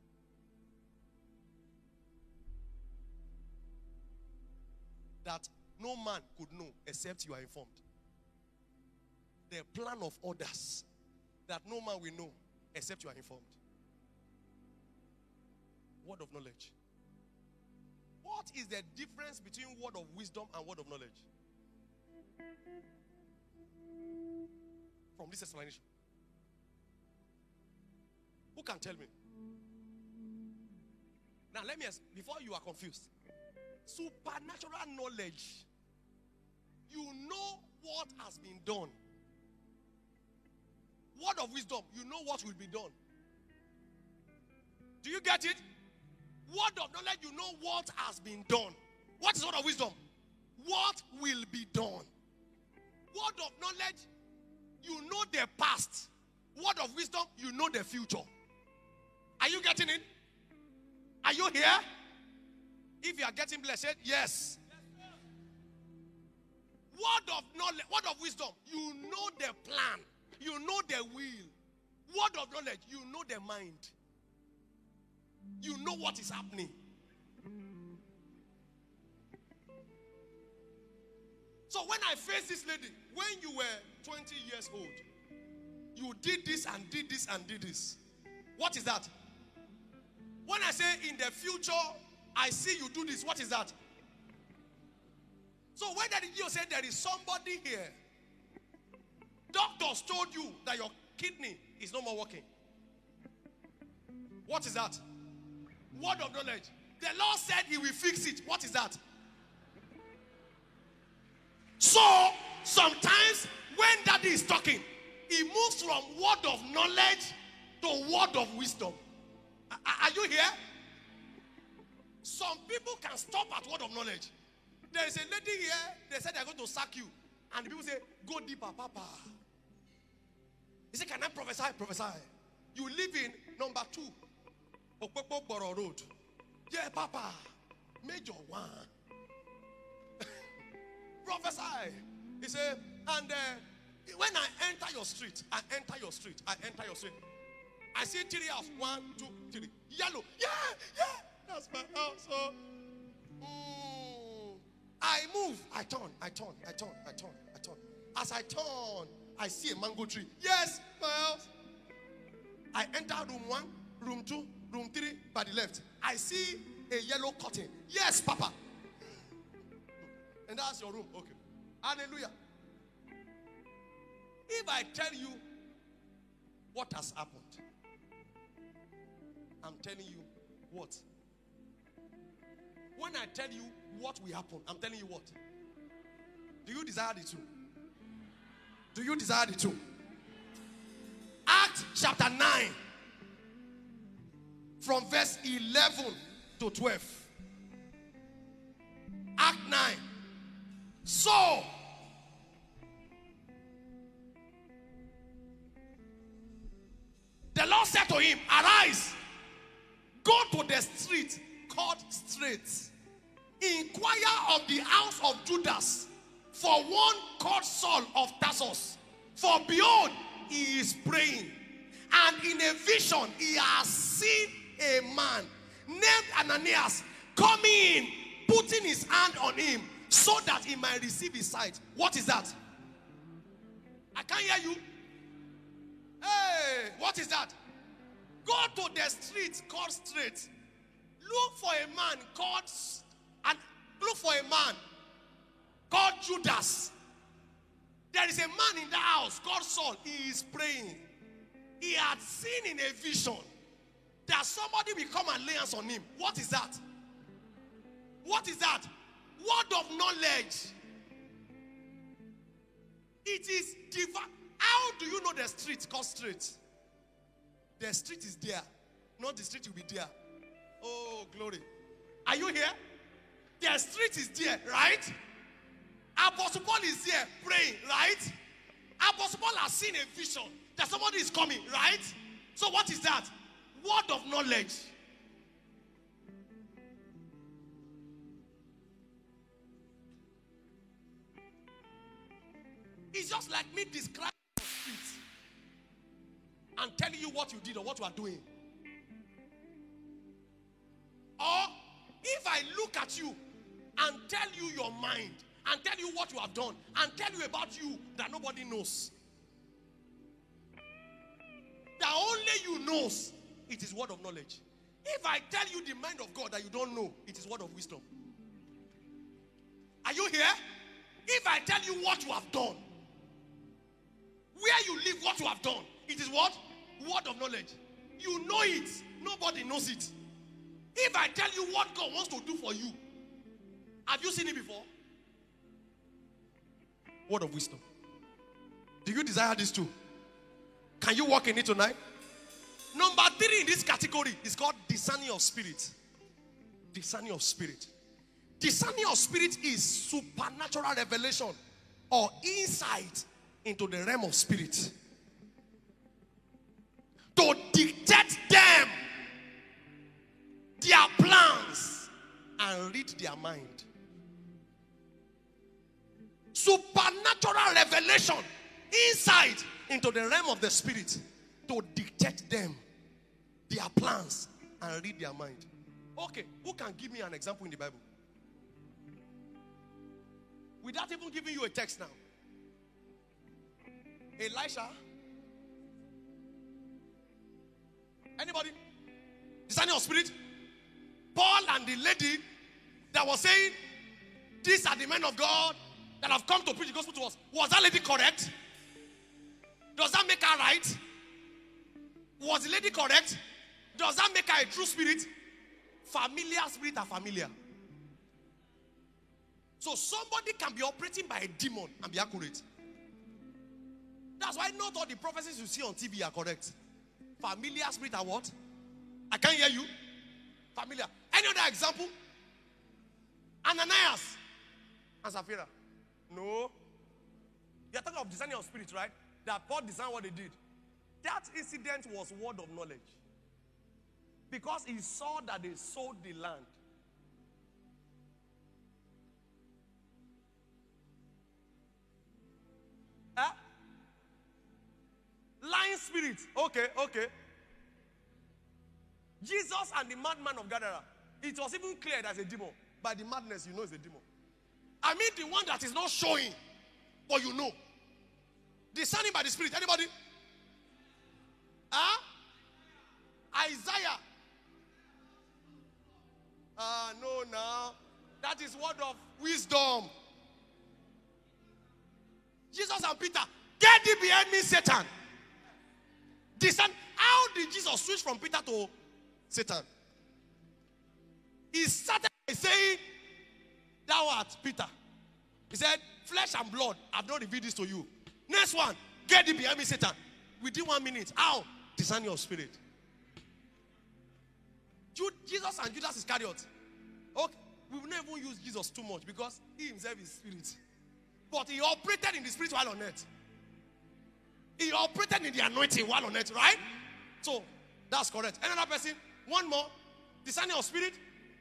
That no man could know except you are informed. The plan of others that no man will know except you are informed. Word of knowledge. What What is the difference between word of wisdom and word of knowledge? From this explanation. Who can tell me? Now let me ask, before you are confused. Supernatural knowledge. You know what has been done. Word of wisdom, you know what will be done. Do you get it? Word of knowledge, you know what has been done. What is word of wisdom? What will be done. Word of knowledge, you know the past. Word of wisdom, you know the future. Are you getting it? Are you here? If you are getting blessed, yes. Word of knowledge, word of wisdom, you know the plan. You know the will. Word of knowledge, you know the mind. You know what is happening. So when I faced this lady, when you were twenty years old, you did this and did this and did this. What is that? When I say in the future, I see you do this, what is that? So when did you say there is somebody here? Doctors told you that your kidney is no more working. What is that? Word of knowledge. The Lord said he will fix it. What is that? So, sometimes when daddy is talking, he moves from word of knowledge to word of wisdom. Are you here? Some people can stop at word of knowledge. There is a lady here, they said they're going to sack you. And the people say, go deeper, Papa. He said, can I prophesy? Prophesy. You live in number two, Okpokpo Boro Road. Yeah, Papa. Major one. Prophesy. He said, and uh, when I enter your street, I enter your street, I enter your street. I see three house. One, two, three. Yellow. Yeah, yeah. That's my house. So, mm, I move. I turn. I turn. I turn. I turn. I turn. As I turn, I see a mango tree. Yes, my house. I enter room one, room two, room three by the left. I see a yellow curtain. Yes, Papa. And that's your room. Okay. Hallelujah. If I tell you what has happened, I'm telling you what? When I tell you what will happen, I'm telling you what? Do you desire the two? Do you desire the two? Acts chapter nine, from verse eleven to twelve. Act nine. So, the Lord said to him, arise, go to the street called Straight, inquire of the house of Judas for one called Saul of Tarsus. For behold, he is praying, and in a vision he has seen a man named Ananias coming in, putting his hand on him so that he might receive his sight. What is that? I can't hear you. Hey, what is that? Go to the street called Straight. Look for a man called, and look for a man called Judas. There is a man in the house called Saul. He is praying. He had seen in a vision that somebody will come and lay hands on him. What is that? What is that? Word of knowledge. It is divine. How do you know the street called Straight? The street is there. Not the street will be there. Oh, glory. Are you here? The street is there, right? Apostle Paul is there praying, right? Apostle Paul has seen a vision that somebody is coming, right? So what is that? Word of knowledge. It's just like me describing the street and telling you what you did or what you are doing. Or if I look at you and tell you your mind and tell you what you have done and tell you about you that nobody knows. That only you knows, it is word of knowledge. If I tell you the mind of God that you don't know, it is word of wisdom. here? If I tell you what you have done, where you live, what you have done, it is what? Word of knowledge. You know it. Nobody knows it. If I tell you what God wants to do for you, have you seen it before? Word of wisdom. Do you desire this too? Can you walk in it tonight? Number three in this category is called discerning of spirit. Discerning of spirit. Discerning of spirit is supernatural revelation or insight into the realm of spirit. To dictate them their plans and read their mind. Supernatural revelation, insight into the realm of the spirit to dictate them their plans and read their mind. Okay, who can give me an example in the Bible? Without even giving you a text now. Elisha? Anybody? Discerning of spirit? Paul and the lady that was saying, these are the men of God that have come to preach the gospel to us. Was that lady correct? Does that make her right? Was the lady correct? Does that make her a true spirit? Familiar spirit are familiar. So somebody can be operating by a demon and be accurate. That's why not all the prophecies you see on T V are correct. Familiar spirit are what? I can't hear you. Familiar. Any other example? Ananias and Sapphira. No. You're talking of discerning of spirit, right? That Paul designed what they did. That incident was word of knowledge. Because he saw that they sold the land. Huh? Lying spirit. Okay, okay. Jesus and the madman of Gadara. It was even clear that's a demon. By the madness, you know it's a demon. I mean the one that is not showing, but you know. Discerning by the spirit. Anybody? Huh? Isaiah. Ah, uh, no, no. That is word of wisdom. Jesus and Peter, get thee behind me, Satan. Discern. How did Jesus switch from Peter to Satan? He started by saying, thou art Peter. He said, flesh and blood have not revealed this to you. Next one, get thee behind me, Satan. Within one minute. How? Discern your spirit. Jude, Jesus and Judas Iscariot. Okay, we will not even use Jesus too much because he himself is spirit. But he operated in the spirit while on earth. He operated in the anointing while on earth, right? So, that's correct. Another person, one more. Discerning of spirit.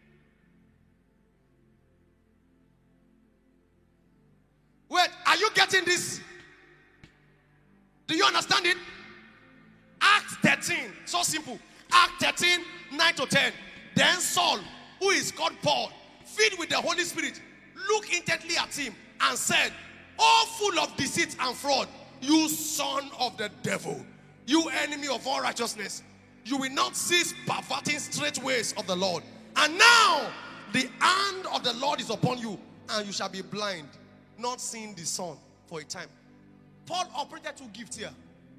Wait, are you getting this? Do you understand it? Acts thirteen, so simple. Acts thirteen, nine to ten. Then Saul, who is called Paul, filled with the Holy Spirit, looked intently at him and said, "Oh, full of deceit and fraud, you son of the devil, you enemy of all righteousness, you will not cease perverting straight ways of the Lord. And now the hand of the Lord is upon you, and you shall be blind, not seeing the sun for a time." Paul operated two gifts here.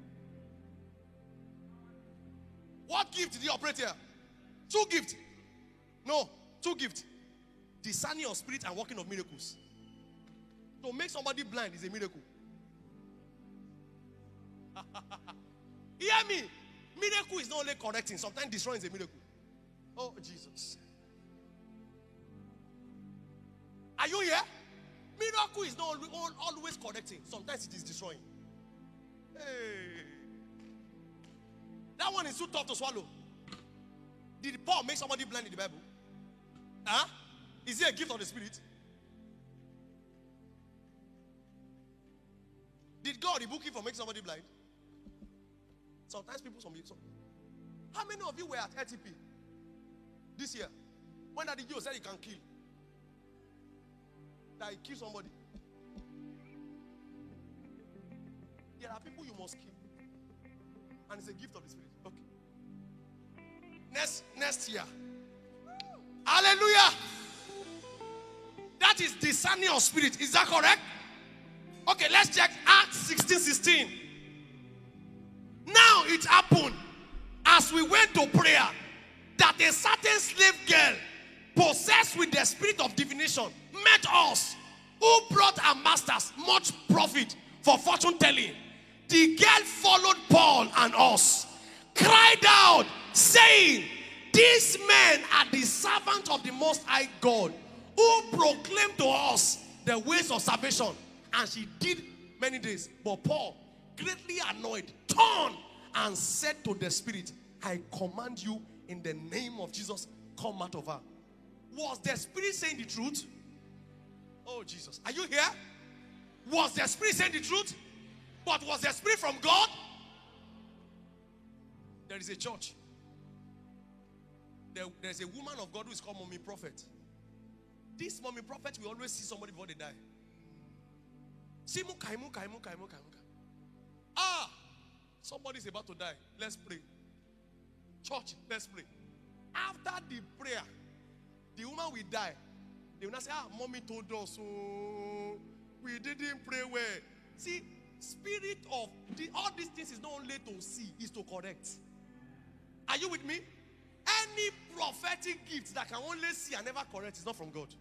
What gift did he operate here? Two gifts. No, two gifts. Discerning of spirit and working of miracles. To make somebody blind is a miracle. Hear me. Miracle is not only correcting. Sometimes destroying is a miracle. Oh, Jesus. Are you here? Miracle is not always correcting. Sometimes it is destroying. Hey. That one is too tough to swallow. Did Paul make somebody blind in the Bible? Huh? Is it a gift of the Spirit? Did God rebuke him for making somebody blind? Sometimes people, some, some. How many of you were at L T P this year? When that the Jew said he can kill? That he kill somebody. There are people you must kill. And it's a gift of the Spirit. Okay. Next, next year. Hallelujah. That That is discerning of spirit. Is that correct? Okay, let's check Acts sixteen sixteen. Now it happened as we went to prayer that a certain slave girl possessed with the spirit of divination met us, who brought our masters much profit for fortune telling. The girl followed Paul and us, cried out, saying, these men are the servants of the Most High God, who proclaim to us the ways of salvation. And she did many days. But Paul, greatly annoyed, turned and said to the spirit, I command you in the name of Jesus, come out of her. Was the spirit saying the truth? Oh, Jesus. Are you here? Was the spirit saying the truth? But was the spirit from God? There is a church. There, there's a woman of God who is called Mommy Prophet. This Mommy Prophet, we always see somebody before they die. Simu kaimu kaimu kaimu kaimu. Ah, somebody is about to die. Let's pray. Church, let's pray. After the prayer, the woman will die. They will not say, ah, mommy told us, so we didn't pray well. See, spirit of the, all these things is not only to see, is to correct. Are you with me? Any prophetic gift that can only see and never correct is not from God.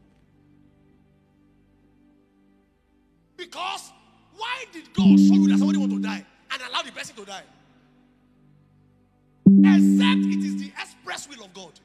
Because why did God show you that somebody want to die and allow the person to die? Except it is the express will of God.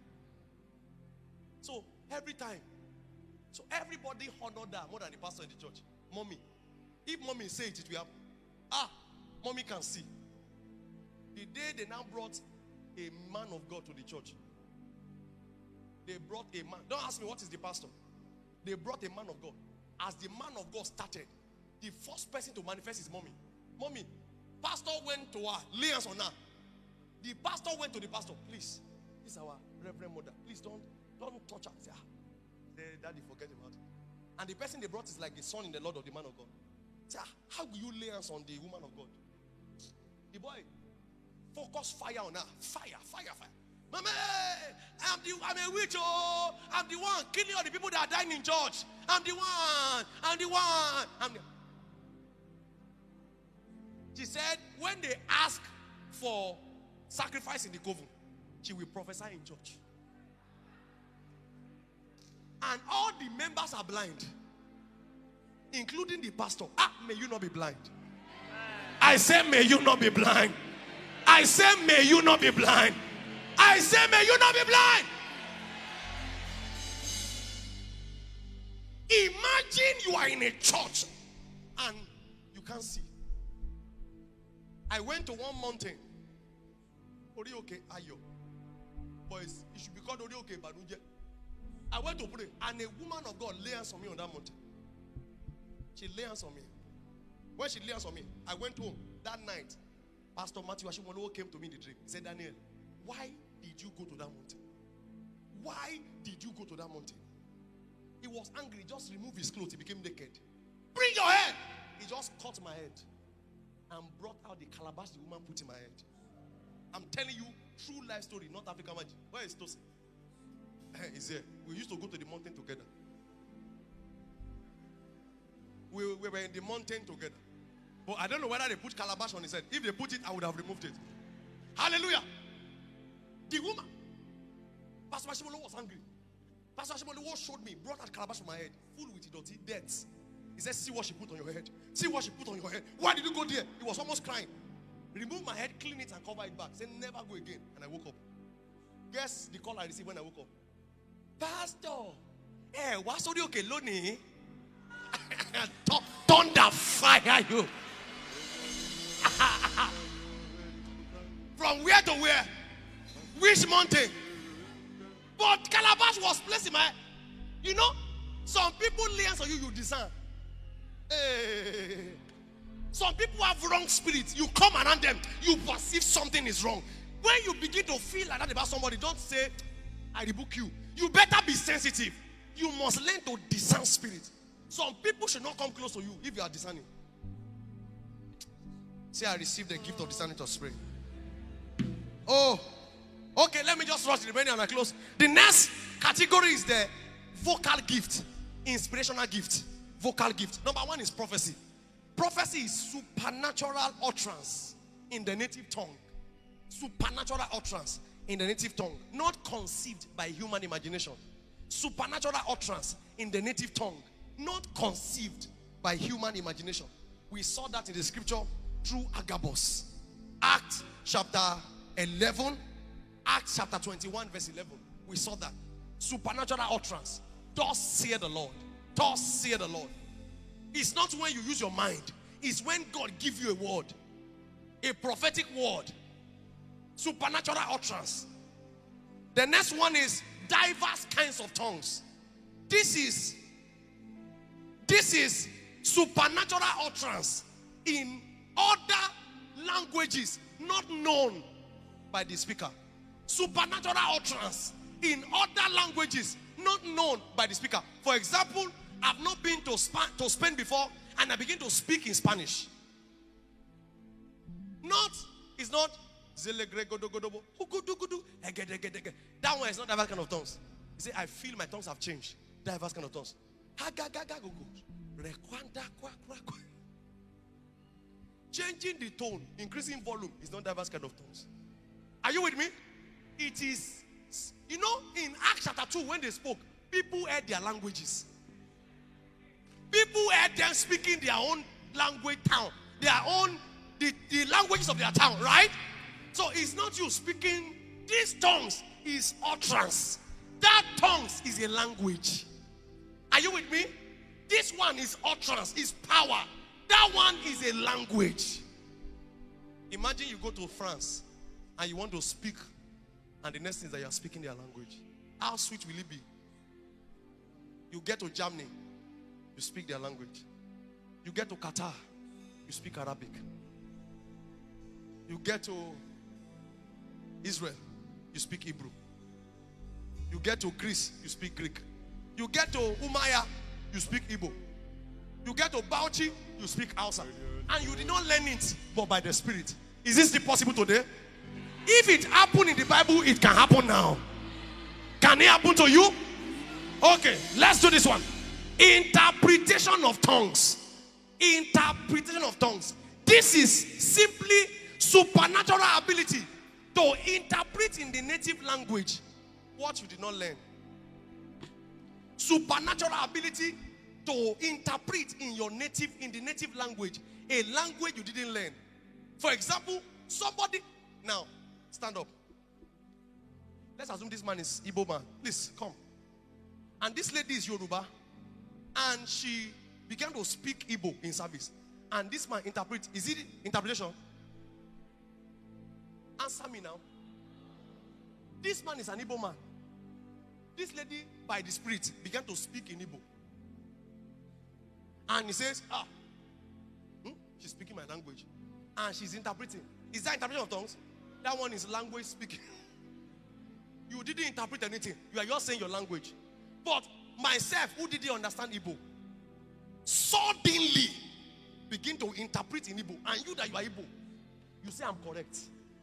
So every time, so everybody honor that more than the pastor in the church. Mommy, if mommy say it, it will happen. Ah, mommy can see. The day they now brought a man of God to the church, they brought a man. Don't ask me what is the pastor. They brought a man of God. As the man of God started, the first person to manifest is mommy. Mommy, pastor went to her, lay hands on her. The pastor went to the pastor. Please, this is our reverend mother. Please don't, don't touch her. Say, ah, say, daddy, forget about it. And the person they brought is like the son in the Lord of the man of God. Say, ah, how will you lay hands on the woman of God? The boy, focus fire on her. Fire, fire, fire. Mama, I'm the I'm a witch, oh, I'm the one killing all the people that are dying in church. I'm the one, I'm the one. I'm the... She said, when they ask for sacrifice in the coven, she will prophesy in church. And all the members are blind, including the pastor. Ah, may you not be blind. I say, may you not be blind. I say, may you not be blind. I say, may you not be blind. Imagine you are in a church and you can't see. I went to one mountain. Orioke Ayo. Boys, it should be called Orioke Banuje. I went to pray and a woman of God lay hands on me on that mountain. She lay hands on me. When she lay hands on me, I went home that night. Pastor Matthew Ashimono came to me in the dream. He said, Daniel, why did you go to that mountain? Why did you go to that mountain? He was angry. He just removed his clothes. He became naked. Bring your head. He just cut my head and brought out the calabash the woman put in my head. I'm telling you, true life story, not African magic. Where is Tosi? He's here. We used to go to the mountain together. We, we were in the mountain together. But I don't know whether they put calabash on his head. If they put it, I would have removed it. Hallelujah. The woman, Pastor Ashimolo was angry. Pastor Ashimolo showed me, brought that calabash on my head, full with dirty dirt. He said, see what she put on your head. See what she put on your head. Why did you go there? He was almost crying. Remove my head, clean it, and cover it back. Say, never go again. And I woke up. Guess the call I received when I woke up. Pastor, eh, what's okay, Loni? Thunder fire you. From where to where? Which mountain? But calabash was placed in my, you know, some people lay hands on you, you discern. Hey. Some people have wrong spirits. You come around them, you perceive something is wrong. When you begin to feel like that about somebody, don't say, I rebuke you. You better be sensitive. You must learn to discern spirit. Some people should not come close to you if you are discerning. Say, I received the gift of discerning of spirit. Oh, okay, let me just rush the remaining and I close. The next category is the vocal gift. inspirational gift, vocal gift. Number one is prophecy. Prophecy is supernatural utterance in the native tongue. Supernatural utterance in the native tongue, not conceived by human imagination. Supernatural utterance in the native tongue, not conceived by human imagination. We saw that in the scripture through Agabus. Acts chapter eleven, Acts chapter twenty-one verse eleven. We saw that. Supernatural utterance. Thus saith the Lord. Thus saith the Lord. It's not when you use your mind. It's when God gives you a word. A prophetic word. Supernatural utterance. The next one is diverse kinds of tongues. This is This is supernatural utterance in other languages not known by the speaker. Supernatural utterance in other languages not known by the speaker. For example, I've not been to, Sp to Spain before and I begin to speak in Spanish. Not, it's not that one is not diverse kind of tongues. You say, I feel my tongues have changed. Diverse kind of tongues. Changing the tone, increasing volume is not diverse kind of tongues. Are you with me? It is, you know, in Acts chapter two, when they spoke, people heard their languages. People heard them speaking their own language town, their own, the, the languages of their town, right? So it's not you speaking, these tongues is utterance. That tongues is a language. Are you with me? This one is utterance, is power. That one is a language. Imagine you go to France and you want to speak, and the next thing is that you are speaking their language. How sweet will it be? You get to Germany, you speak their language. You get to Qatar, you speak Arabic. You get to Israel, you speak Hebrew. You get to Greece, you speak Greek. You get to Umaya, you speak Igbo. You get to Bauchi, you speak Hausa. And you did not learn it, but by the Spirit. Is this still possible today? If it happened in the Bible, it can happen now. Can it happen to you? Okay, let's do this one. Interpretation of tongues. Interpretation of tongues. This is simply supernatural ability to interpret in the native language what you did not learn. Supernatural ability to interpret in your native, in the native language, a language you didn't learn. For example, somebody, now, stand up. Let's assume this man is Igbo man. Please, come. And this lady is Yoruba. And she began to speak Igbo in service. And this man interprets. Is it interpretation? Answer me now. This man is an Igbo man. This lady, by the Spirit, began to speak in Igbo. And he says, ah, hmm? She's speaking my language. And she's interpreting. Is that interpretation of tongues? That one is language speaking. You didn't interpret anything. You are just saying your language. But myself, who didn't understand Igbo, suddenly begin to interpret in Igbo. And you that you are Igbo, you say I'm correct.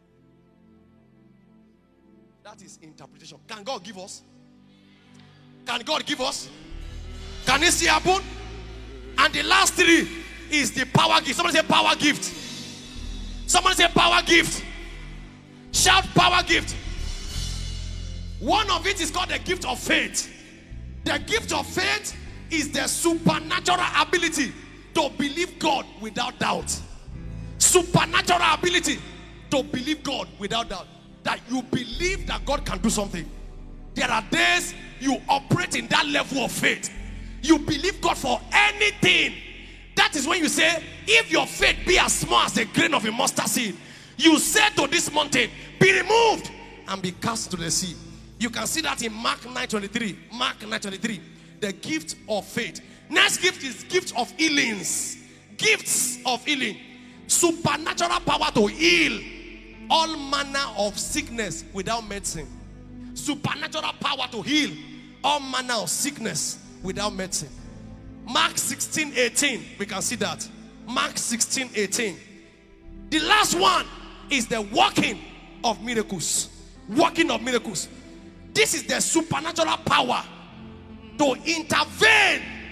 That is interpretation. Can God give us? Can God give us? Can it see happen? And the last three is the power gift. Somebody say power gift. Somebody say power gift. Shout power gift. One of it is called the gift of faith. The gift of faith is the supernatural ability to believe God without doubt. Supernatural ability to believe God without doubt. That you believe that God can do something. There are days you operate in that level of faith. You believe God for anything. That is when you say, if your faith be as small as a grain of a mustard seed, you say to this mountain, be removed and be cast to the sea. You can see that in Mark nine twenty-three. Mark nine twenty-three. The gift of faith. Next gift is gift of healings. Gifts of healing. Supernatural power to heal all manner of sickness without medicine. Supernatural power to heal all manner of sickness without medicine. Mark sixteen eighteen. We can see that. Mark sixteen eighteen. The last one is the working of miracles. Working of miracles. This is the supernatural power to intervene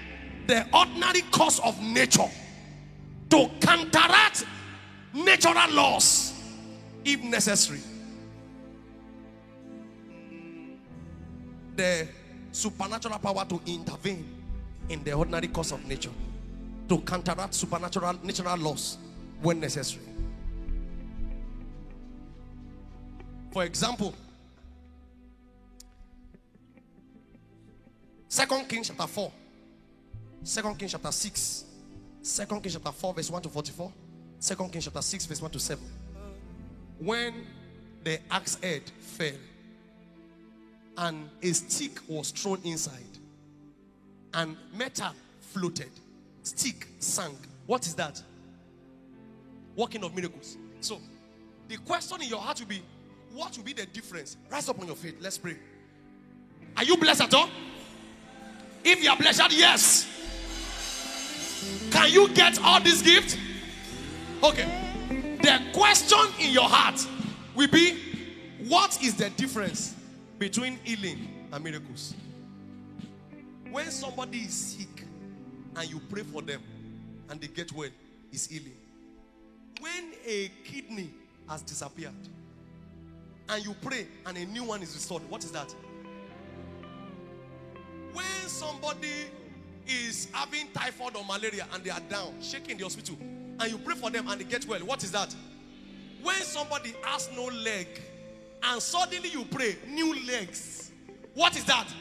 the ordinary course of nature to counteract natural laws if necessary. The supernatural power to intervene in the ordinary course of nature to counteract supernatural natural laws when necessary. For example, Second Kings chapter four, Second Kings chapter six, Second Kings chapter four, verse one to forty-four, Second Kings chapter six, verse one to seven. When the axe head fell and a stick was thrown inside and metal floated, stick sank. What is that? Working of miracles. So the question in your heart will be, what will be the difference? Rise up on your feet. Let's pray. Are you blessed at all? If you are blessed, yes. Can you get all this gift? Okay. The question in your heart will be, what is the difference between healing and miracles? When somebody is sick and you pray for them and they get well, it's healing. When a kidney has disappeared and you pray and a new one is restored, what is that? When somebody is having typhoid or malaria and they are down, shaking in the hospital, and you pray for them and they get well, what is that? When somebody has no leg and suddenly you pray, new legs, what is that?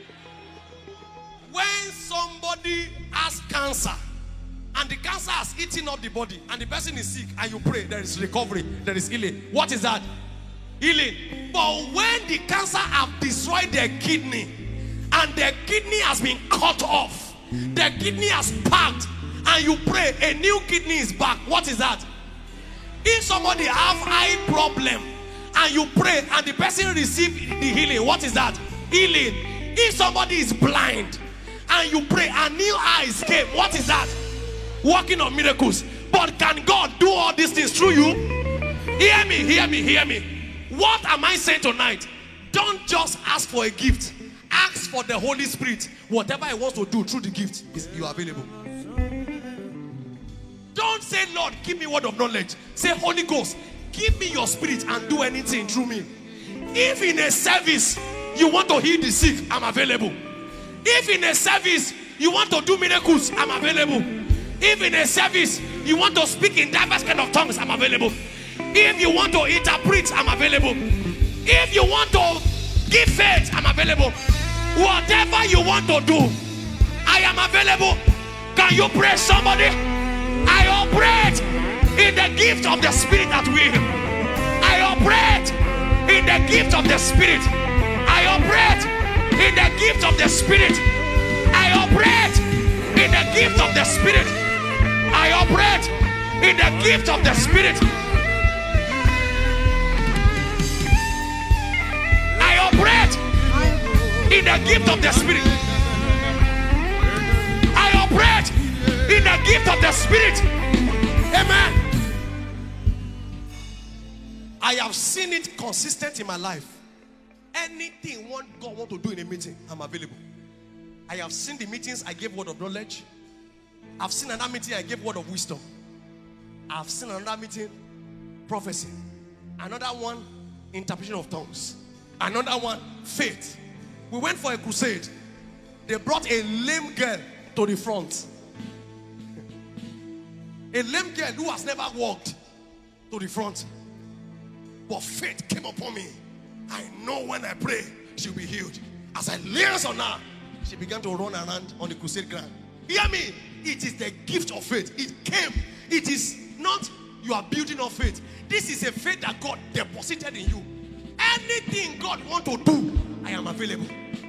When somebody has cancer and the cancer has eaten up the body and the person is sick and you pray, there is recovery, there is healing, what is that? Healing. But when the cancer have destroyed their kidney and their kidney has been cut off, their kidney has packed, and you pray a new kidney is back, what is that? If somebody have eye problem and you pray and the person receive the healing, what is that? Healing. If somebody is blind and you pray and new eyes came, what is that? Working on miracles. But can God do all these things through you? Hear me, hear me, hear me. What am I saying tonight? Don't just ask for a gift. Ask for the Holy Spirit. Whatever I want to do through the gift, is you are available. Don't say, Lord, give me word of knowledge. Say, Holy Ghost, give me your spirit and do anything through me. If in a service you want to heal the sick, I'm available. If in a service you want to do miracles, I'm available. If in a service you want to speak in diverse kind of tongues, I'm available. If you want to interpret, I'm available. If you want to give faith, I'm available. Whatever you want to do, I am available. Can you pray, somebody? I operate in the gift of the Spirit at will. I operate in the gift of the Spirit. I operate in the gift of the Spirit. I operate in the gift of the Spirit. I operate in the gift of the Spirit. I operate in the gift of the Spirit. I operate in the gift of the Spirit. Amen. I have seen it consistent in my life. Anything one God want to do in a meeting, I'm available. I have seen the meetings I gave word of knowledge. I've seen another meeting I gave word of wisdom. I've seen another meeting prophecy. Another one interpretation of tongues. Another one faith. We went for a crusade. They brought a lame girl to the front. A lame girl who has never walked to the front. But faith came upon me. I know when I pray, she'll be healed. As I lay hands on her, she began to run around on the crusade ground. Hear me? It is the gift of faith. It came. It is not you are building on faith. This is a faith that God deposited in you. Anything God wants to do, I am available.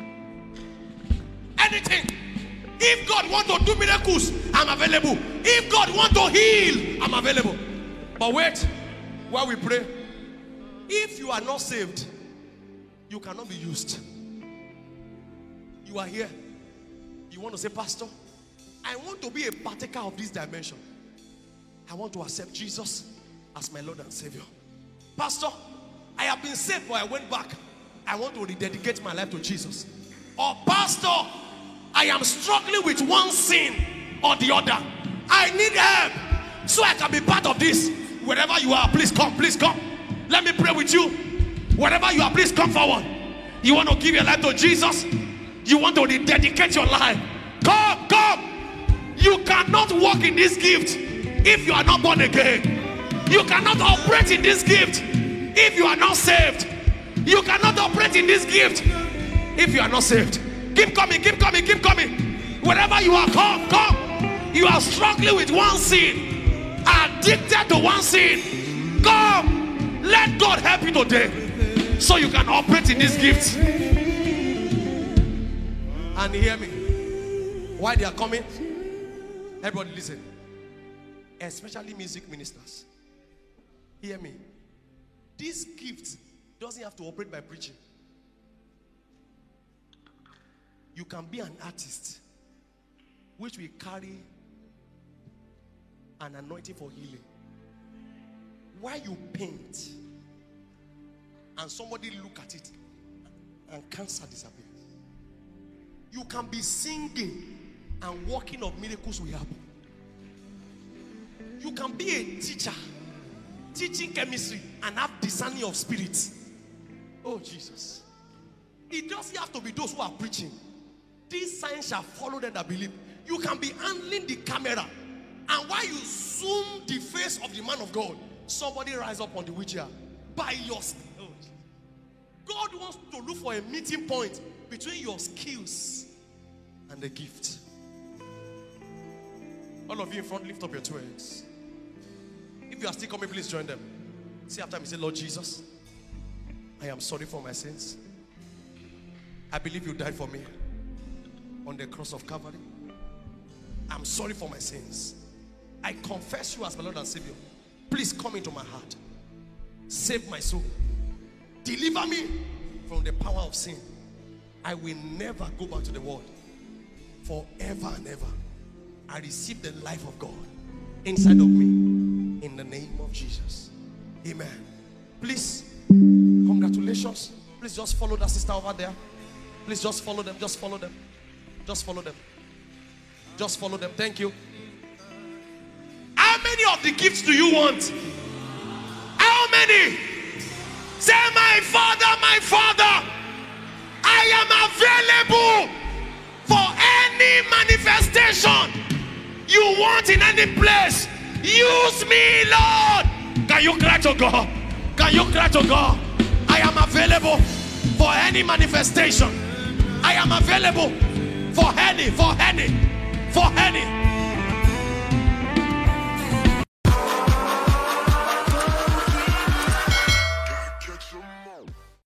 Anything. If God wants to do miracles, I'm available. If God wants to heal, I'm available. But wait, while we pray, if you are not saved, you cannot be used. You are here. You want to say, Pastor, I want to be a partaker of this dimension. I want to accept Jesus as my Lord and Savior. Pastor, I have been saved, but I went back. I want to rededicate my life to Jesus. Or, Pastor, I am struggling with one sin or the other. I need help so I can be part of this. Wherever you are, please come, please come. Let me pray with you. Wherever you are, please come forward. You want to give your life to Jesus? You want to dedicate your life? Come, come. You cannot walk in this gift if you are not born again. You cannot operate in this gift if you are not saved. You cannot operate in this gift if you are not saved. Keep coming, keep coming, keep coming. Wherever you are, come, come. You are struggling with one sin, addicted to one sin. Come, let God help you today so you can operate in this gift. And hear me. Why they are coming? Everybody listen. Especially music ministers. Hear me. This gift doesn't have to operate by preaching. You can be an artist which will carry an anointing for healing. Why you paint and somebody look at it and cancer disappears. You can be singing and working of miracles will happen. You can be a teacher teaching chemistry and have discerning of spirits. Oh Jesus. It doesn't have to be those who are preaching. These signs shall follow them that believe. You can be handling the camera, and while you zoom the face of the man of God, somebody rise up on the wheelchair by your oh, God wants to look for a meeting point between your skills and the gift. All of you in front, lift up your two hands. If you are still coming, please join them. Say after me, say, Lord Jesus, I am sorry for my sins. I believe you died for me on the cross of Calvary. I'm sorry for my sins. I confess you as my Lord and Savior. Please come into my heart. Save my soul. Deliver me from the power of sin. I will never go back to the world. Forever and ever. I receive the life of God inside of me. In the name of Jesus. Amen. Please, congratulations. Please just follow that sister over there. Please just follow them. Just follow them. Just follow them. Just follow them. Thank you. How many of the gifts do you want? How many? Say, my Father, my Father, I am available for any manifestation you want in any place. Use me, Lord. Can you cry to God? Can you cry to God? I am available for any manifestation. I am available for any, for any, for any.